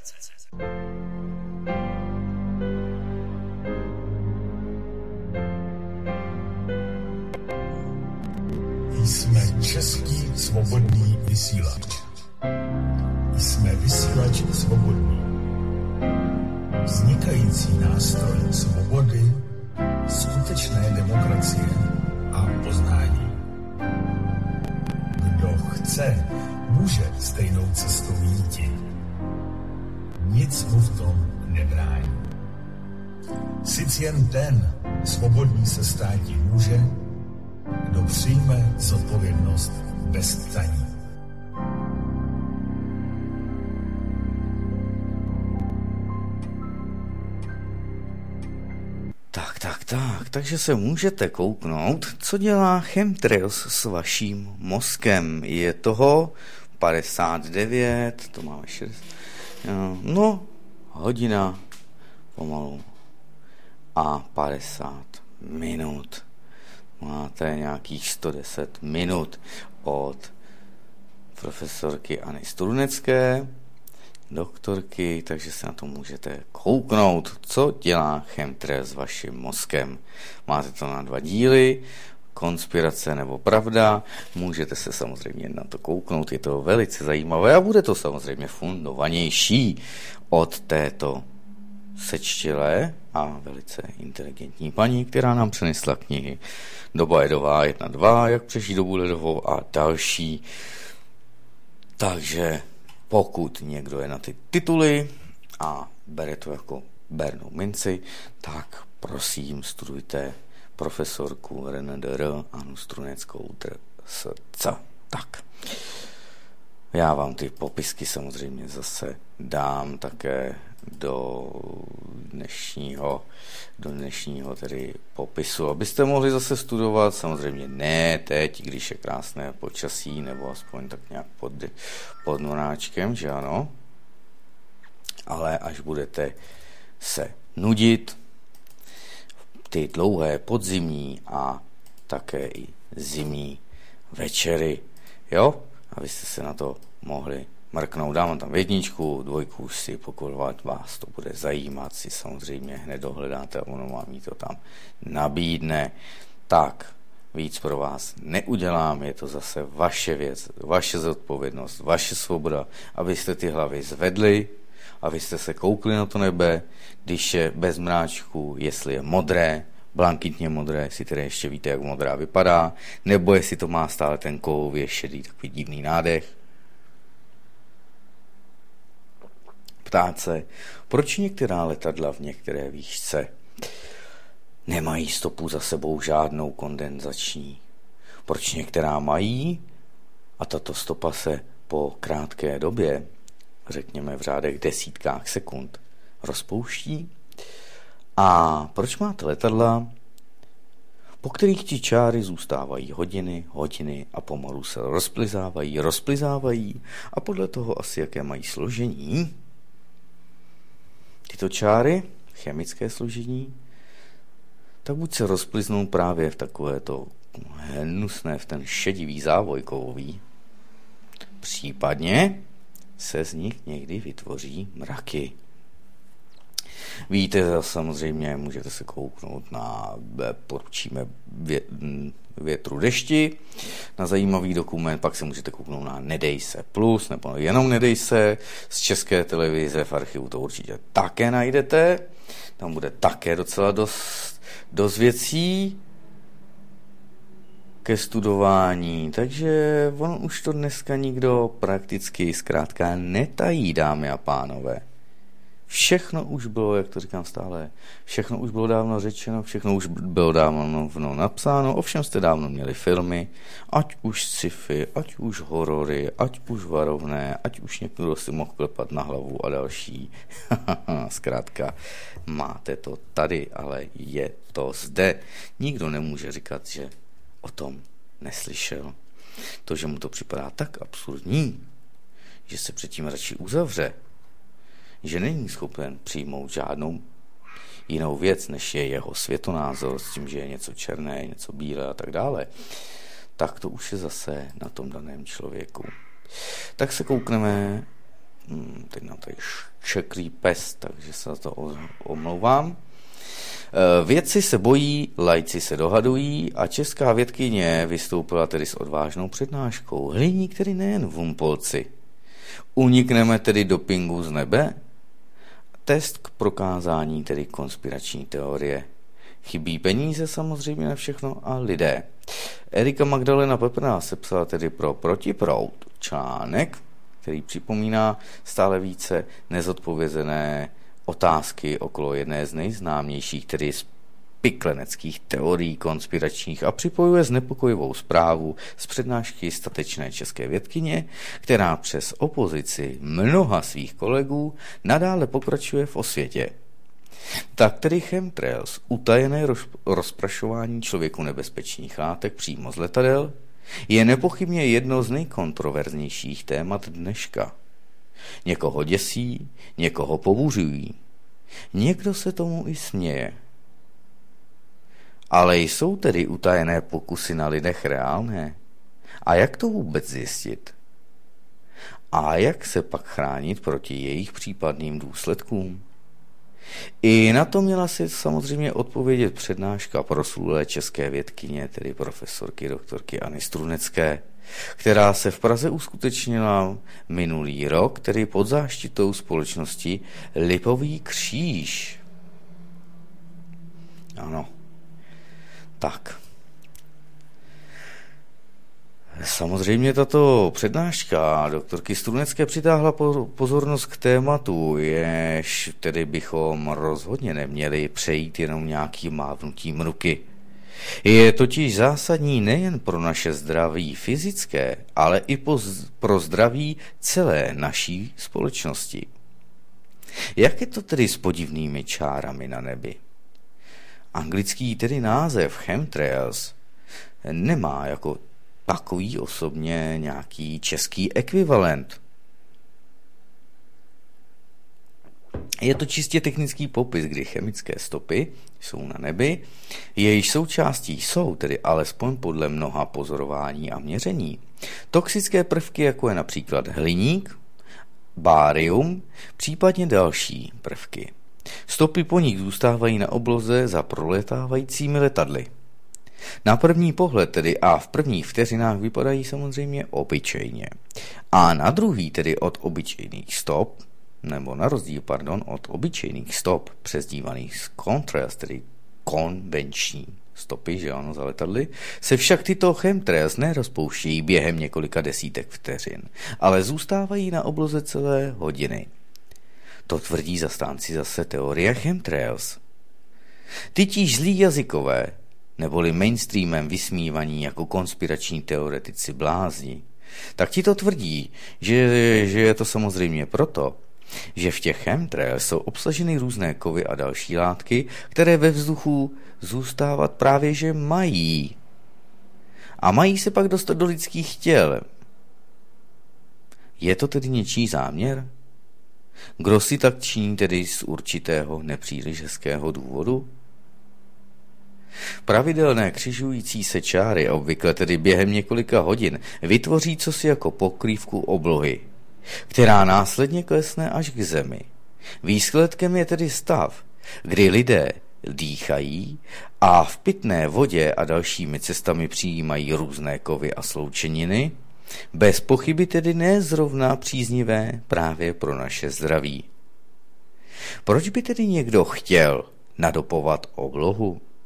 Jsme český svobodný vysílač. Jsme vysílač svobodný. Vznikající nástroj svobody, skutečné demokracie a poznání. Kdo chce, může stejnou cestou jít. Nic mu v tom nebrání. Sice jen ten svobodný se státi může, kdo přijme zodpovědnost bez taní. Takže se můžete kouknout, co dělá chemtrails s vaším mozkem. Je toho 59, to máme 60, no, hodina pomalu a 50 minut. Máte nějakých 110 minut od profesorky Anny Strunecké, doktorky, takže se na to můžete kouknout, co dělá chemtrail s vaším mozkem. Máte to na 2 díly, konspirace nebo pravda, můžete se samozřejmě na to kouknout, je to velice zajímavé a bude to samozřejmě fundovanější od této sečtělé a velice inteligentní paní, která nám přinesla knihy Doba ledová 1-2, Jak přežít dobu ledovou a další. Takže pokud někdo je na ty tituly a bere to jako bernou minci, tak prosím studujte profesorku RNDR Annu Struneckou DRSC. Tak. Já vám ty popisky samozřejmě zase dám také do dnešního tedy popisu, abyste mohli zase studovat, samozřejmě ne teď, když je krásné počasí, nebo aspoň tak nějak pod noráčkem, že ano, ale až budete se nudit ty dlouhé podzimní a také i zimní večery, jo, abyste se na to mohli mrknout. Dám tam 1, 2 už si, pokud vás to bude zajímat, si samozřejmě hned dohledáte a ono vám to tam nabídne. Tak, víc pro vás neudělám, je to zase vaše věc, vaše zodpovědnost, vaše svoboda, abyste ty hlavy zvedli, abyste se koukli na to nebe, když je bez mráčku, jestli je modré, blankitně modré, si tedy ještě víte, jak modrá vypadá, nebo jestli to má stále ten kovově šedý, takový divný nádech. Ptát se, proč některá letadla v některé výšce nemají stopu za sebou žádnou kondenzační? Proč některá mají a tato stopa se po krátké době, řekněme v řádech desítkách sekund, rozpouští? A proč máte letadla, po kterých ti čáry zůstávají hodiny a pomalu se rozplizávají a podle toho asi jaké mají složení? Tyto čáry, chemické složení, tak buď se rozpliznou právě v takovéto hnusné, v ten šedivý závoj kovový, případně se z nich někdy vytvoří mraky. Víte, samozřejmě můžete se kouknout na Poručíme větru dešti, na zajímavý dokument, pak se můžete kouknout na Nedej se plus, nebo jenom Nedej se, z České televize, v archivu to určitě také najdete, tam bude také docela dost dost věcí ke studování, takže on už to dneska nikdo prakticky zkrátka netají, dámy a pánové. Všechno už bylo, jak to říkám stále, všechno už bylo dávno řečeno, všechno už bylo dávno napsáno, ovšem jste dávno měli filmy, ať už sci-fi, ať už horory, ať už varovné, ať už někdo si mohl klepat na hlavu a další. Zkrátka, máte to tady, ale je to zde. Nikdo nemůže říkat, že o tom neslyšel. To, že mu to připadá tak absurdní, že se předtím radši uzavře, že není schopen přijmout žádnou jinou věc, než je jeho světonázor, s tím, že je něco černé, něco bílé a tak dále, tak to už je zase na tom daném člověku. Tak se koukneme, teď nám tady šeklí pes, takže se za to omlouvám. Vědci se bojí, laici se dohadují a česká vědkyně vystoupila tedy s odvážnou přednáškou. Hliník tedy nejen v Humpolci. Unikneme tedy dopingu z nebe? Test k prokázání tedy konspirační teorie. Chybí peníze samozřejmě na všechno a lidé. Erika Magdalena Peprná sepsala tedy pro Protiproud článek, který připomíná stále více nezodpovězené otázky okolo jedné z nejznámějších, tedy pikleneckých teorií konspiračních a připojuje znepokojivou zprávu z přednášky statečné české vědkyně, která přes opozici mnoha svých kolegů nadále pokračuje v osvětě. Tak tedy chemtrails, utajené rozprašování člověku nebezpečných látek přímo z letadel, je nepochybně jedno z nejkontroverznějších témat dneška. Někoho děsí, někoho pobuřují. Někdo se tomu i směje. Ale jsou tedy utajené pokusy na lidech reálné? A jak to vůbec zjistit? A jak se pak chránit proti jejich případným důsledkům? I na to měla si samozřejmě odpovědět přednáška proslulé české vědkyně, tedy profesorky doktorky Anny Strunecké, která se v Praze uskutečnila minulý rok, tedy pod záštitou společnosti Lipový kříž. Ano. Tak. Samozřejmě tato přednáška doktorky Strunecké přitáhla pozornost k tématu, jež tedy bychom rozhodně neměli přejít jenom nějakým mávnutím ruky. Je totiž zásadní nejen pro naše zdraví fyzické, ale i pro zdraví celé naší společnosti. Jak je to tedy s podivnými čárami na nebi? Anglický tedy název chemtrails nemá jako takový osobně nějaký český ekvivalent. Je to čistě technický popis, kdy chemické stopy jsou na nebi, jejíž součástí jsou tedy alespoň podle mnoha pozorování a měření toxické prvky, jako je například hliník, bárium, případně další prvky. Stopy po nich zůstávají na obloze za proletávajícími letadly. Na první pohled tedy a v prvních vteřinách vypadají samozřejmě obyčejně. A na druhý tedy od obyčejných stop, nebo na rozdíl, od obyčejných stop, přezdívaných contrails, tedy konvenční stopy, že ano, za letadly, se však tyto chemtrails nerozpouštějí během několika desítek vteřin, ale zůstávají na obloze celé hodiny. To tvrdí zastánci zase teorie chemtrails. Tytíž zlí jazykové, neboli mainstreamem vysmívaní jako konspirační teoretici blázni, tak ti to tvrdí, že je to samozřejmě proto, že v těch chemtrails jsou obsaženy různé kovy a další látky, které ve vzduchu zůstávat právě že mají. A mají se pak dostat do lidských těl. Je to tedy něčí záměr? Kdo si tak činí tedy z určitého nepříliš hezkého důvodu? Pravidelné křižující se čáry, obvykle tedy během několika hodin, vytvoří cosi jako pokrývku oblohy, která následně klesne až k zemi. Výsledkem je tedy stav, kdy lidé dýchají a v pitné vodě a dalšími cestami přijímají různé kovy a sloučeniny, bez pochyby tedy ne zrovna příznivé právě pro naše zdraví. Proč by tedy někdo chtěl nadopovat oblohu?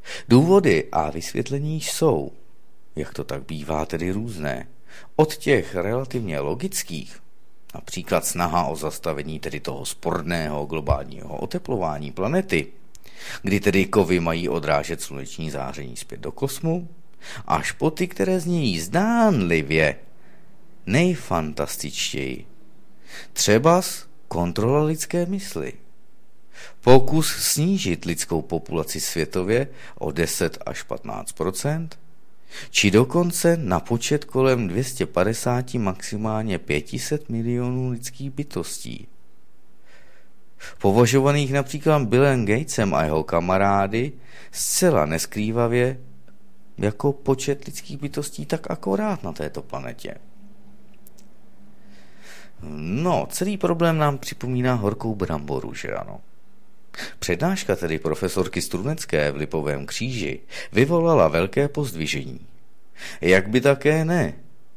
Důvody a vysvětlení jsou, jak to tak bývá, tedy různé. Od těch relativně logických, například snaha o zastavení tedy toho sporného globálního oteplování planety, kdy tedy kovy mají odrážet sluneční záření zpět do kosmu, až po ty, které znějí zdánlivě nejfantastičtěji. Třebas kontrola lidské mysli. Pokus snížit lidskou populaci světově o 10 až 15%, či dokonce na počet kolem 250 maximálně 500 milionů lidských bytostí. Považovaných například Billem Gatesem a jeho kamarády zcela neskrývavě jako počet lidských bytostí tak akorát na této planetě. No, celý problém nám připomíná horkou bramboru, že ano? Přednáška tedy profesorky Strunecké v Lipovém Kříži vyvolala velké pozdvižení. Jak by také ne?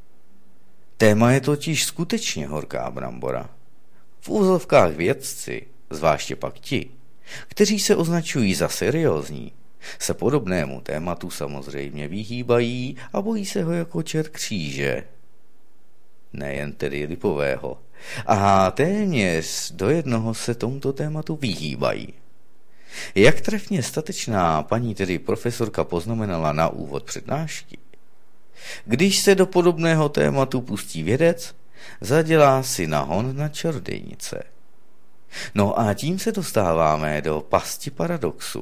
Téma je totiž skutečně horká brambora. V úzovkách vědci, zvláště pak ti, kteří se označují za seriózní, se podobnému tématu samozřejmě vyhýbají a bojí se ho jako čert kříže. Nejen tedy Lipového. A téměř do jednoho se tomuto tématu vyhýbají. Jak trefně statečná paní tedy profesorka poznamenala na úvod přednášky, když se do podobného tématu pustí vědec, zadělá si nahon na čarodějnice. No a tím se dostáváme do pasti paradoxu.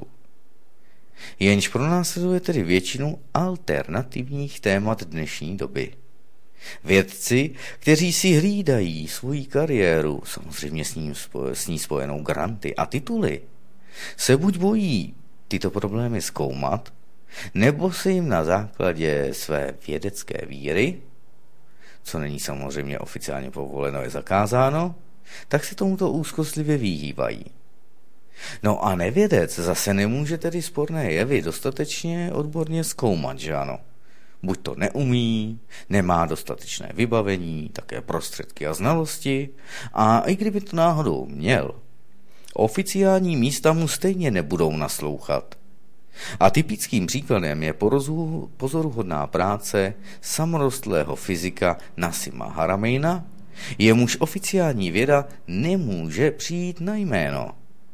Jenž pronásleduje tedy většinu alternativních témat dnešní doby. Vědci, kteří si hlídají svoji kariéru, samozřejmě s ní spojenou granty a tituly, se buď bojí tyto problémy zkoumat, nebo se jim na základě své vědecké víry, co není samozřejmě oficiálně povoleno, je zakázáno, tak se tomuto úzkostlivě vyhýbají. No a nevědec zase nemůže tedy sporné jevy dostatečně odborně zkoumat, že ano? Buď to neumí, nemá dostatečné vybavení, také prostředky a znalosti, a i kdyby to náhodou měl, oficiální místa mu stejně nebudou naslouchat. A typickým příkladem je pozoruhodná práce samorostlého fyzika Nassima Harameina, jemuž oficiální věda nemůže přijít na jméno.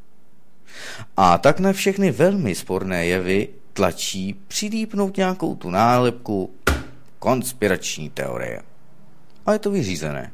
A tak na všechny velmi sporné jevy tlačí přilípnout nějakou tu nálepku konspirační teorie. A je to vyřízené.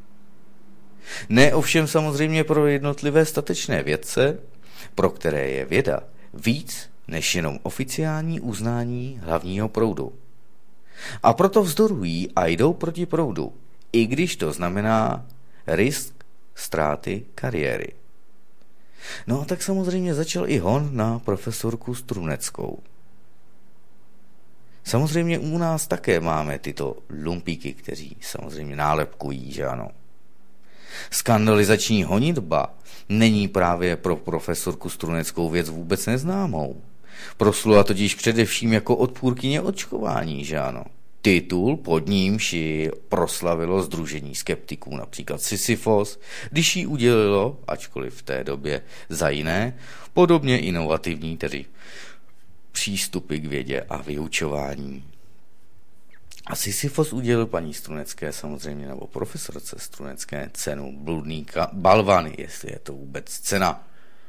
Ne ovšem samozřejmě pro jednotlivé statečné vědce, pro které je věda víc než jenom oficiální uznání hlavního proudu. A proto vzdorují a jdou proti proudu, i když to znamená risk ztráty kariéry. No a tak samozřejmě začal i hon na profesorku Struneckou. Samozřejmě u nás také máme tyto lumpíky, kteří samozřejmě nálepkují, že ano. Skandalizační honitba není právě pro profesorku Struneckou věc vůbec neznámou. Proslula totiž především jako odpůrkyně očkování, že ano. Titul pod nímž ji proslavilo sdružení skeptiků, například Sisyfos, když jí udělilo, ačkoliv v té době za jiné, podobně inovativní tedy přístupy k vědě a vyučování. A Sisyfos udělil paní Strunecké samozřejmě, nebo profesorce Strunecké, cenu bludníka balvany, jestli je to vůbec cena.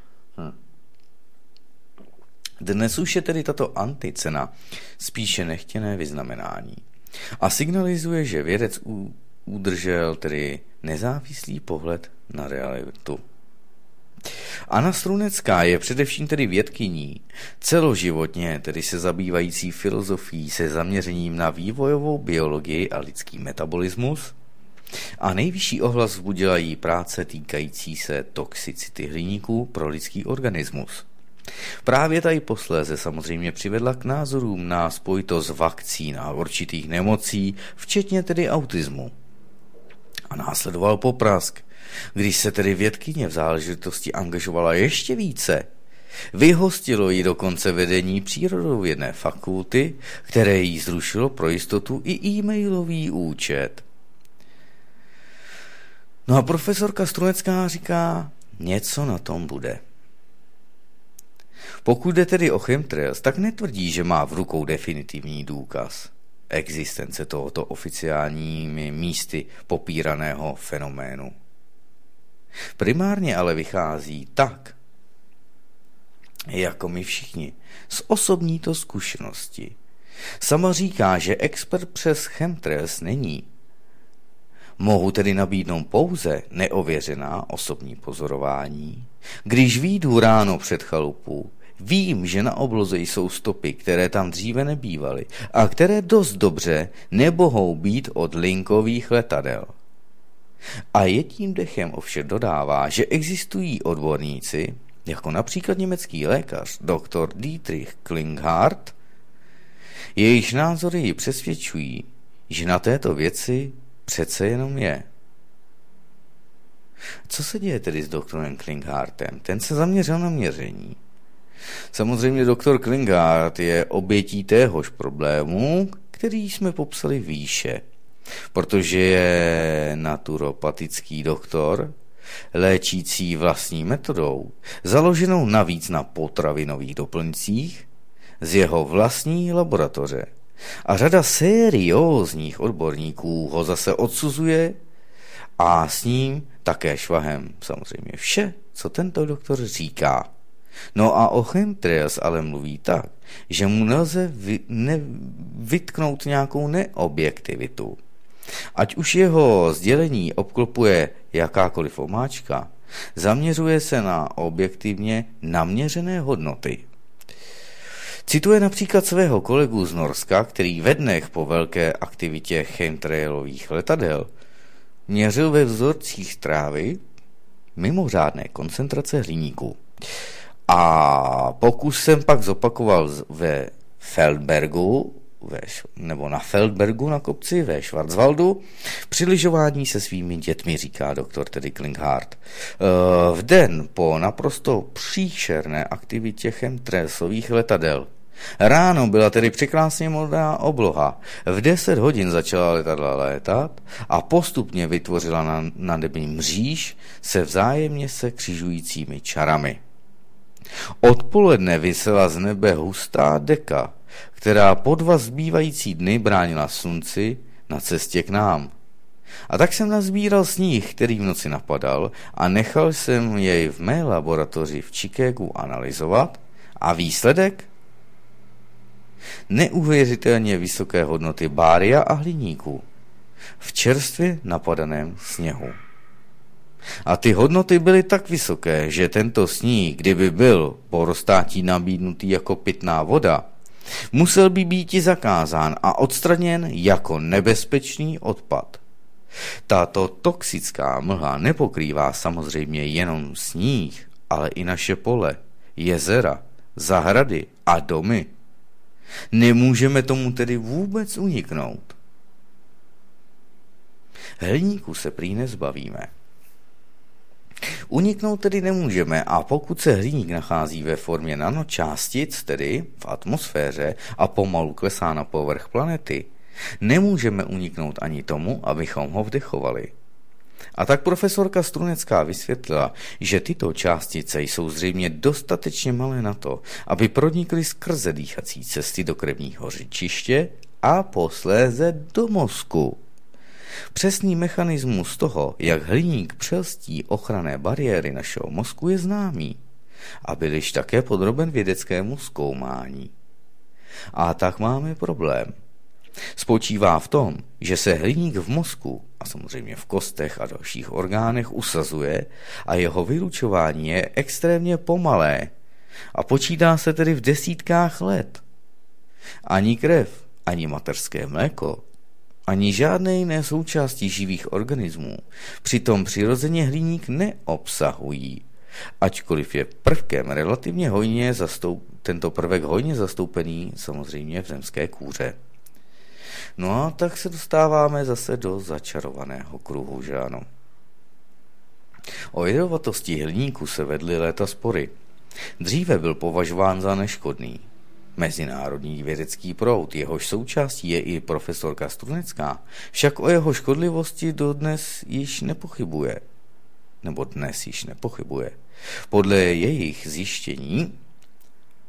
Dnes už je tedy tato anticena spíše nechtěné vyznamenání a signalizuje, že vědec udržel tedy nezávislý pohled na realitu. Anna Strunecká je především tedy vědkyní, celoživotně tedy se zabývající filozofií se zaměřením na vývojovou biologii a lidský metabolismus, a nejvyšší ohlas vzbudila jí práce týkající se toxicity hliníků pro lidský organismus. Právě tady posléze samozřejmě přivedla k názorům na spojitost vakcín a určitých nemocí, včetně tedy autismu. A následoval poprask, když se tedy vědkyně v záležitosti angažovala ještě více. Vyhostilo ji dokonce vedení přírodovědné fakulty, které jí zrušilo pro jistotu i e-mailový účet. No a profesorka Strunecká říká, něco na tom bude. Pokud jde tedy o chemtrails, tak netvrdí, že má v rukou definitivní důkaz existence tohoto oficiálními místy popíraného fenoménu. Primárně ale vychází tak, jako my všichni, z osobní to zkušenosti. Sama říká, že expert přes chemtrails není. Mohu tedy nabídnout pouze neověřená osobní pozorování. Když vyjdu ráno před chalupu, vím, že na obloze jsou stopy, které tam dříve nebývaly a které dost dobře nemohou být od linkových letadel. A jedním dechem ovšem dodává, že existují odborníci, jako například německý lékař dr. Dietrich Klinghardt, jejichž názory ji přesvědčují, že na této věci přece jenom je. Co se děje tedy s doktorem Klinghardtem? Ten se zaměřil na měření. Samozřejmě doktor Klinghardt je obětí téhož problému, který jsme popsali výše, protože je naturopatický doktor, léčící vlastní metodou, založenou navíc na potravinových doplňcích z jeho vlastní laboratoře. A řada seriózních odborníků ho zase odsuzuje a s ním také švahem samozřejmě vše, co tento doktor říká. No a o chemtrails ale mluví tak, že mu nelze vytknout nějakou neobjektivitu. Ať už jeho sdělení obklopuje jakákoliv omáčka, zaměřuje se na objektivně naměřené hodnoty. Cituje například svého kolegu z Norska, který ve dnech po velké aktivitě chemtrailových letadel měřil ve vzorcích strávy mimořádné koncentrace hliníku. A pokus jsem pak zopakoval ve Feldbergu, nebo na Feldbergu na kopci ve Schwarzwaldu, při lyžování se svými dětmi, říká doktor tedy Klinghardt. V den po naprosto příšerné aktivitě chemtrailsových letadel. Ráno byla tedy překrásně modrá obloha. V 10 hodin začala letadla létat a postupně vytvořila na nebi mříž se vzájemně se křižujícími čarami. Odpoledne visela z nebe hustá deka, která po 2 zbývající dny bránila slunci na cestě k nám. A tak jsem nazbíral sníh, který v noci napadal, a nechal jsem jej v mé laboratoři v Chicagu analyzovat a výsledek? Neuvěřitelně vysoké hodnoty bária a hliníku v čerstvě napadaném sněhu. A ty hodnoty byly tak vysoké, že tento sníh, kdyby byl po roztátí nabídnutý jako pitná voda, musel by být zakázán a odstraněn jako nebezpečný odpad. Tato toxická mlha nepokrývá samozřejmě jenom sníh, ale i naše pole, jezera, zahrady a domy. Nemůžeme tomu tedy vůbec uniknout. Hliníku se prý nezbavíme. Uniknout tedy nemůžeme, a pokud se hliník nachází ve formě nanočástic, tedy v atmosféře, a pomalu klesá na povrch planety, nemůžeme uniknout ani tomu, abychom ho vdechovali. A tak profesorka Strunecká vysvětlila, že tyto částice jsou zřejmě dostatečně malé na to, aby pronikly skrze dýchací cesty do krevního řečiště a posléze do mozku. Přesný mechanismus toho, jak hliník přelstí ochranné bariéry našeho mozku, je známý a byl již také podroben vědeckému zkoumání. A tak máme problém. Spočívá v tom, že se hliník v mozku a samozřejmě v kostech a dalších orgánech usazuje a jeho vylučování je extrémně pomalé a počítá se tedy v desítkách let. Ani krev, ani mateřské mléko, ani žádné jiné součásti živých organismů přitom přirozeně hliník neobsahují, ačkoliv je prvkem relativně hojně tento prvek hojně zastoupený samozřejmě v zemské kůře. No a tak se dostáváme zase do začarovaného kruhu, že ano. O jedovatosti hliníku se vedly léta spory. Dříve byl považován za neškodný. Mezinárodní vědecký proud, jehož součástí je i profesorka Strunecká, však o jeho škodlivosti dnes již nepochybuje. Podle jejich zjištění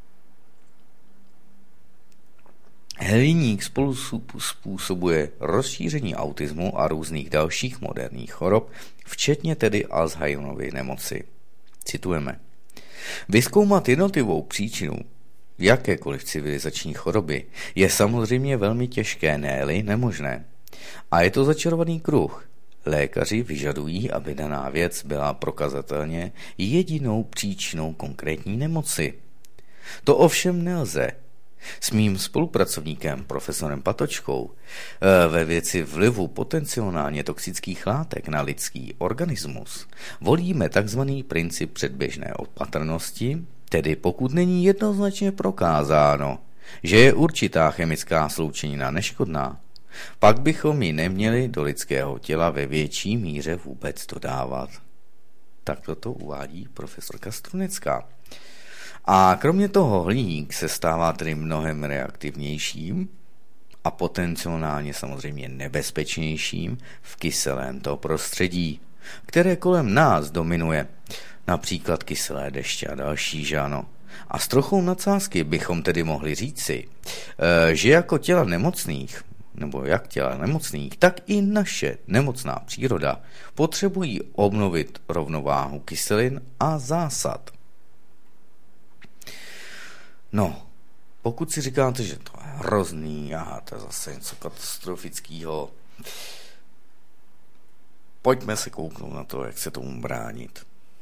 Hliník spolu způsobuje rozšíření autismu a různých dalších moderních chorob, včetně tedy Alzheimerovy nemoci. Citujeme. Vyzkoumat jednotlivou příčinu jakékoliv civilizační choroby je samozřejmě velmi těžké, ne-li nemožné. A je to začarovaný kruh. Lékaři vyžadují, aby daná věc byla prokazatelně jedinou příčinou konkrétní nemoci. To ovšem nelze. S mým spolupracovníkem profesorem Patočkou ve věci vlivu potenciálně toxických látek na lidský organismus volíme tzv. Princip předběžné opatrnosti, tedy pokud není jednoznačně prokázáno, že je určitá chemická sloučenina neškodná, pak bychom ji neměli do lidského těla ve větší míře vůbec dodávat. Tak toto uvádí profesorka Strunecká. A kromě toho hliník se stává tedy mnohem reaktivnějším a potenciálně samozřejmě nebezpečnějším v kyselém to prostředí, které kolem nás dominuje. Například kyselé deště a další, že ano. A s trochou nadsázky bychom tedy mohli říci, že jako těla nemocných, nebo jak těla nemocných, tak i naše nemocná příroda potřebují obnovit rovnováhu kyselin a zásad. No, pokud si říkáte, že to je hrozný, to je zase něco katastrofického, pojďme se kouknout na to, jak se tomu bránit.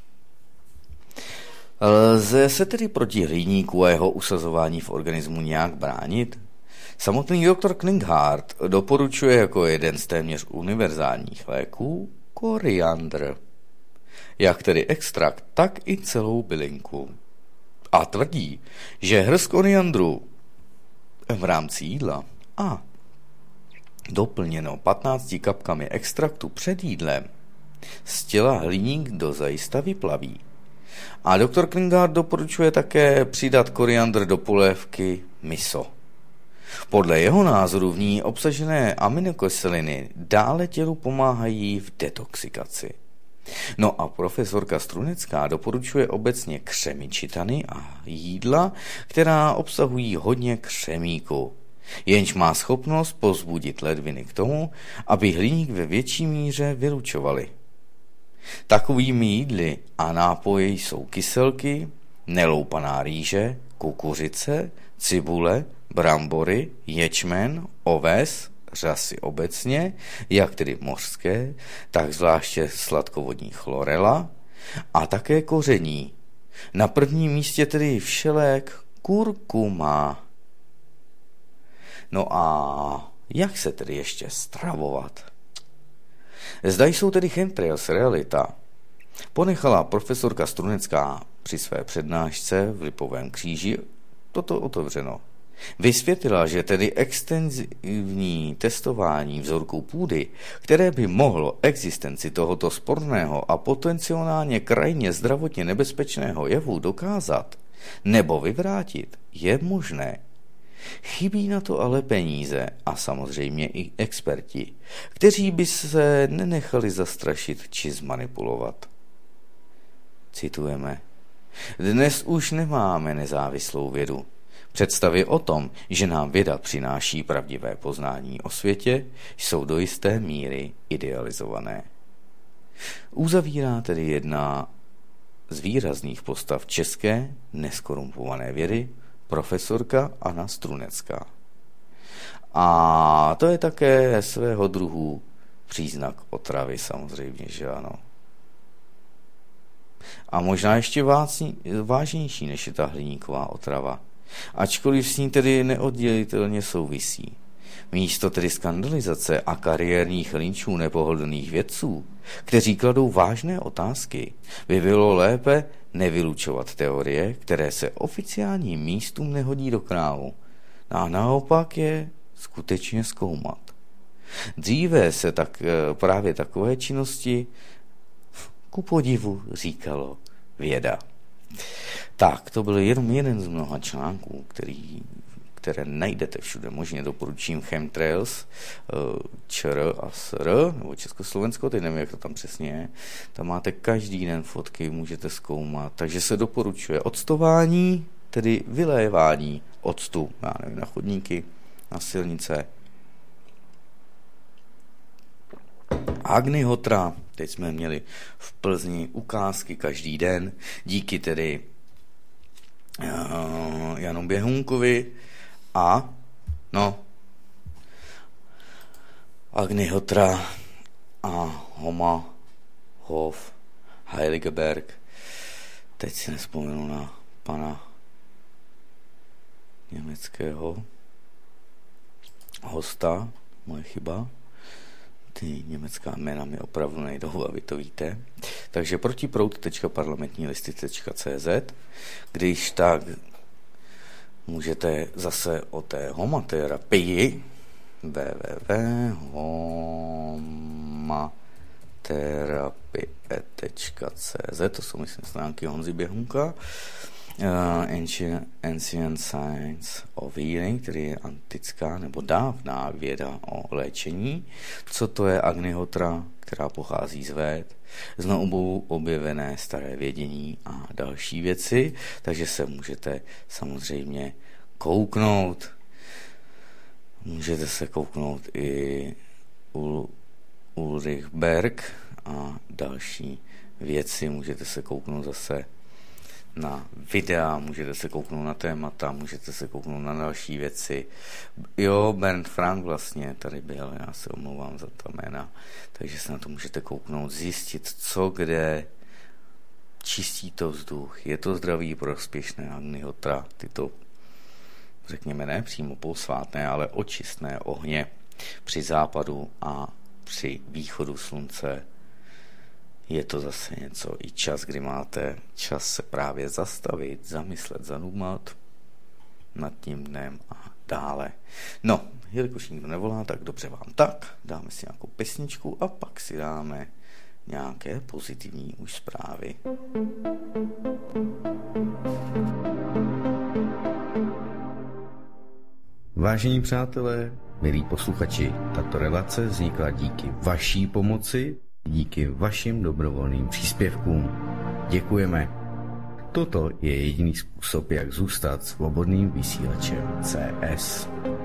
Lze se tedy proti hliníku a jeho usazování v organismu nějak bránit? Samotný doktor Klinghardt doporučuje jako jeden z téměř univerzálních léků koriandr. Jak tedy extrakt, tak i celou bylinku. A tvrdí, že hrst koriandru v rámci jídla a doplněno 15 kapkami extraktu před jídlem z těla hliník dozajista vyplaví. A doktor Klinghardt doporučuje také přidat koriandr do polévky miso. Podle jeho názoru v ní obsažené aminokyseliny dále tělu pomáhají v detoxikaci. No a profesorka Strunecká doporučuje obecně křemičitany a jídla, která obsahují hodně křemíku, jenž má schopnost povzbudit ledviny k tomu, aby hliník ve větší míře vylučovaly. Takovými jídly a nápoji jsou kyselky, neloupaná rýže, kukuřice, cibule, brambory, ječmen, oves, řasy obecně, jak tedy mořské, tak zvláště sladkovodní chlorela a také koření. Na prvním místě tedy všelék kurkuma. No a jak se tedy ještě stravovat? Zda jsou tedy chemtrails realita. Ponechala profesorka Strunecká při své přednášce v Lipovém kříži toto otevřeno. Vysvětlila, že tedy extenzivní testování vzorků půdy, které by mohlo existenci tohoto sporného a potenciálně krajně zdravotně nebezpečného jevu dokázat nebo vyvrátit, je možné. Chybí na to ale peníze a samozřejmě i experti, kteří by se nenechali zastrašit či zmanipulovat. Citujeme. Dnes už nemáme nezávislou vědu. Představy o tom, že nám věda přináší pravdivé poznání o světě, jsou do jisté míry idealizované. Uzavírá tedy jedna z výrazných postav české neskorumpované vědy, profesorka Anna Strunecká. A to je také svého druhu příznak otravy, samozřejmě, že ano. A možná ještě vážnější, než je ta hliníková otrava. Ačkoliv s ní tedy neoddělitelně souvisí. Místo tedy skandalizace a kariérních linčů nepohodlných vědců, kteří kladou vážné otázky, by bylo lépe nevylučovat teorie, které se oficiálním místům nehodí do krávu, a naopak je skutečně zkoumat. Dříve se tak právě takové činnosti ku podivu říkalo věda. Tak, to byl jenom jeden z mnoha článků, které najdete všude. Možně doporučím Chemtrails, ČR a SR, nebo Československo, teď nevím, jak to tam přesně je. Tam máte každý den fotky, můžete zkoumat. Takže se doporučuje octování, tedy vylévání octu, já nevím, na chodníky, na silnice. Agnihotra, teď jsme měli v Plzni ukázky každý den, díky tedy Janu Běhounkovi a Agnihotra a Homa Hof Heiligenberg. Teď si nespomenu na pana německého hosta, moje chyba. Ty německá jména mi opravdu nejdou a vy to víte. Takže protiproud.parlamentnílisty.cz, když tak můžete zase o té homoterapii www.homoterapie.cz, to jsou myslím stránky Honzy Běhounka. Ancient Science of Healing, který je antická nebo dávná věda o léčení. Co to je Agnihotra, která pochází z Véd, znovu objevené staré vědění a další věci, takže se můžete samozřejmě kouknout. Můžete se kouknout i Ulrich Berg a další věci, můžete se kouknout zase na videa, můžete se kouknout na témata, můžete se kouknout na další věci. Jo, Bernd Frank vlastně tady byl, já se omlouvám za ta jména, takže se na to můžete kouknout, zjistit, co kde, čistí to vzduch, je to zdraví prospěšné, Agnihotra, tyto, řekněme, ne přímo posvátné, ale očistné ohně při západu a při východu slunce. Je to zase něco, i čas, kdy máte čas se právě zastavit, zamyslet, zanumat nad tím dnem a dále. No, jelikož nikdo nevolá, tak dobře vám tak, dáme si nějakou pesničku a pak si dáme nějaké pozitivní už zprávy. Vážení přátelé, milí posluchači, tato relace vznikla díky vaší pomoci, díky vašim dobrovolným příspěvkům. Děkujeme. Toto je jediný způsob, jak zůstat svobodným vysílačem CS.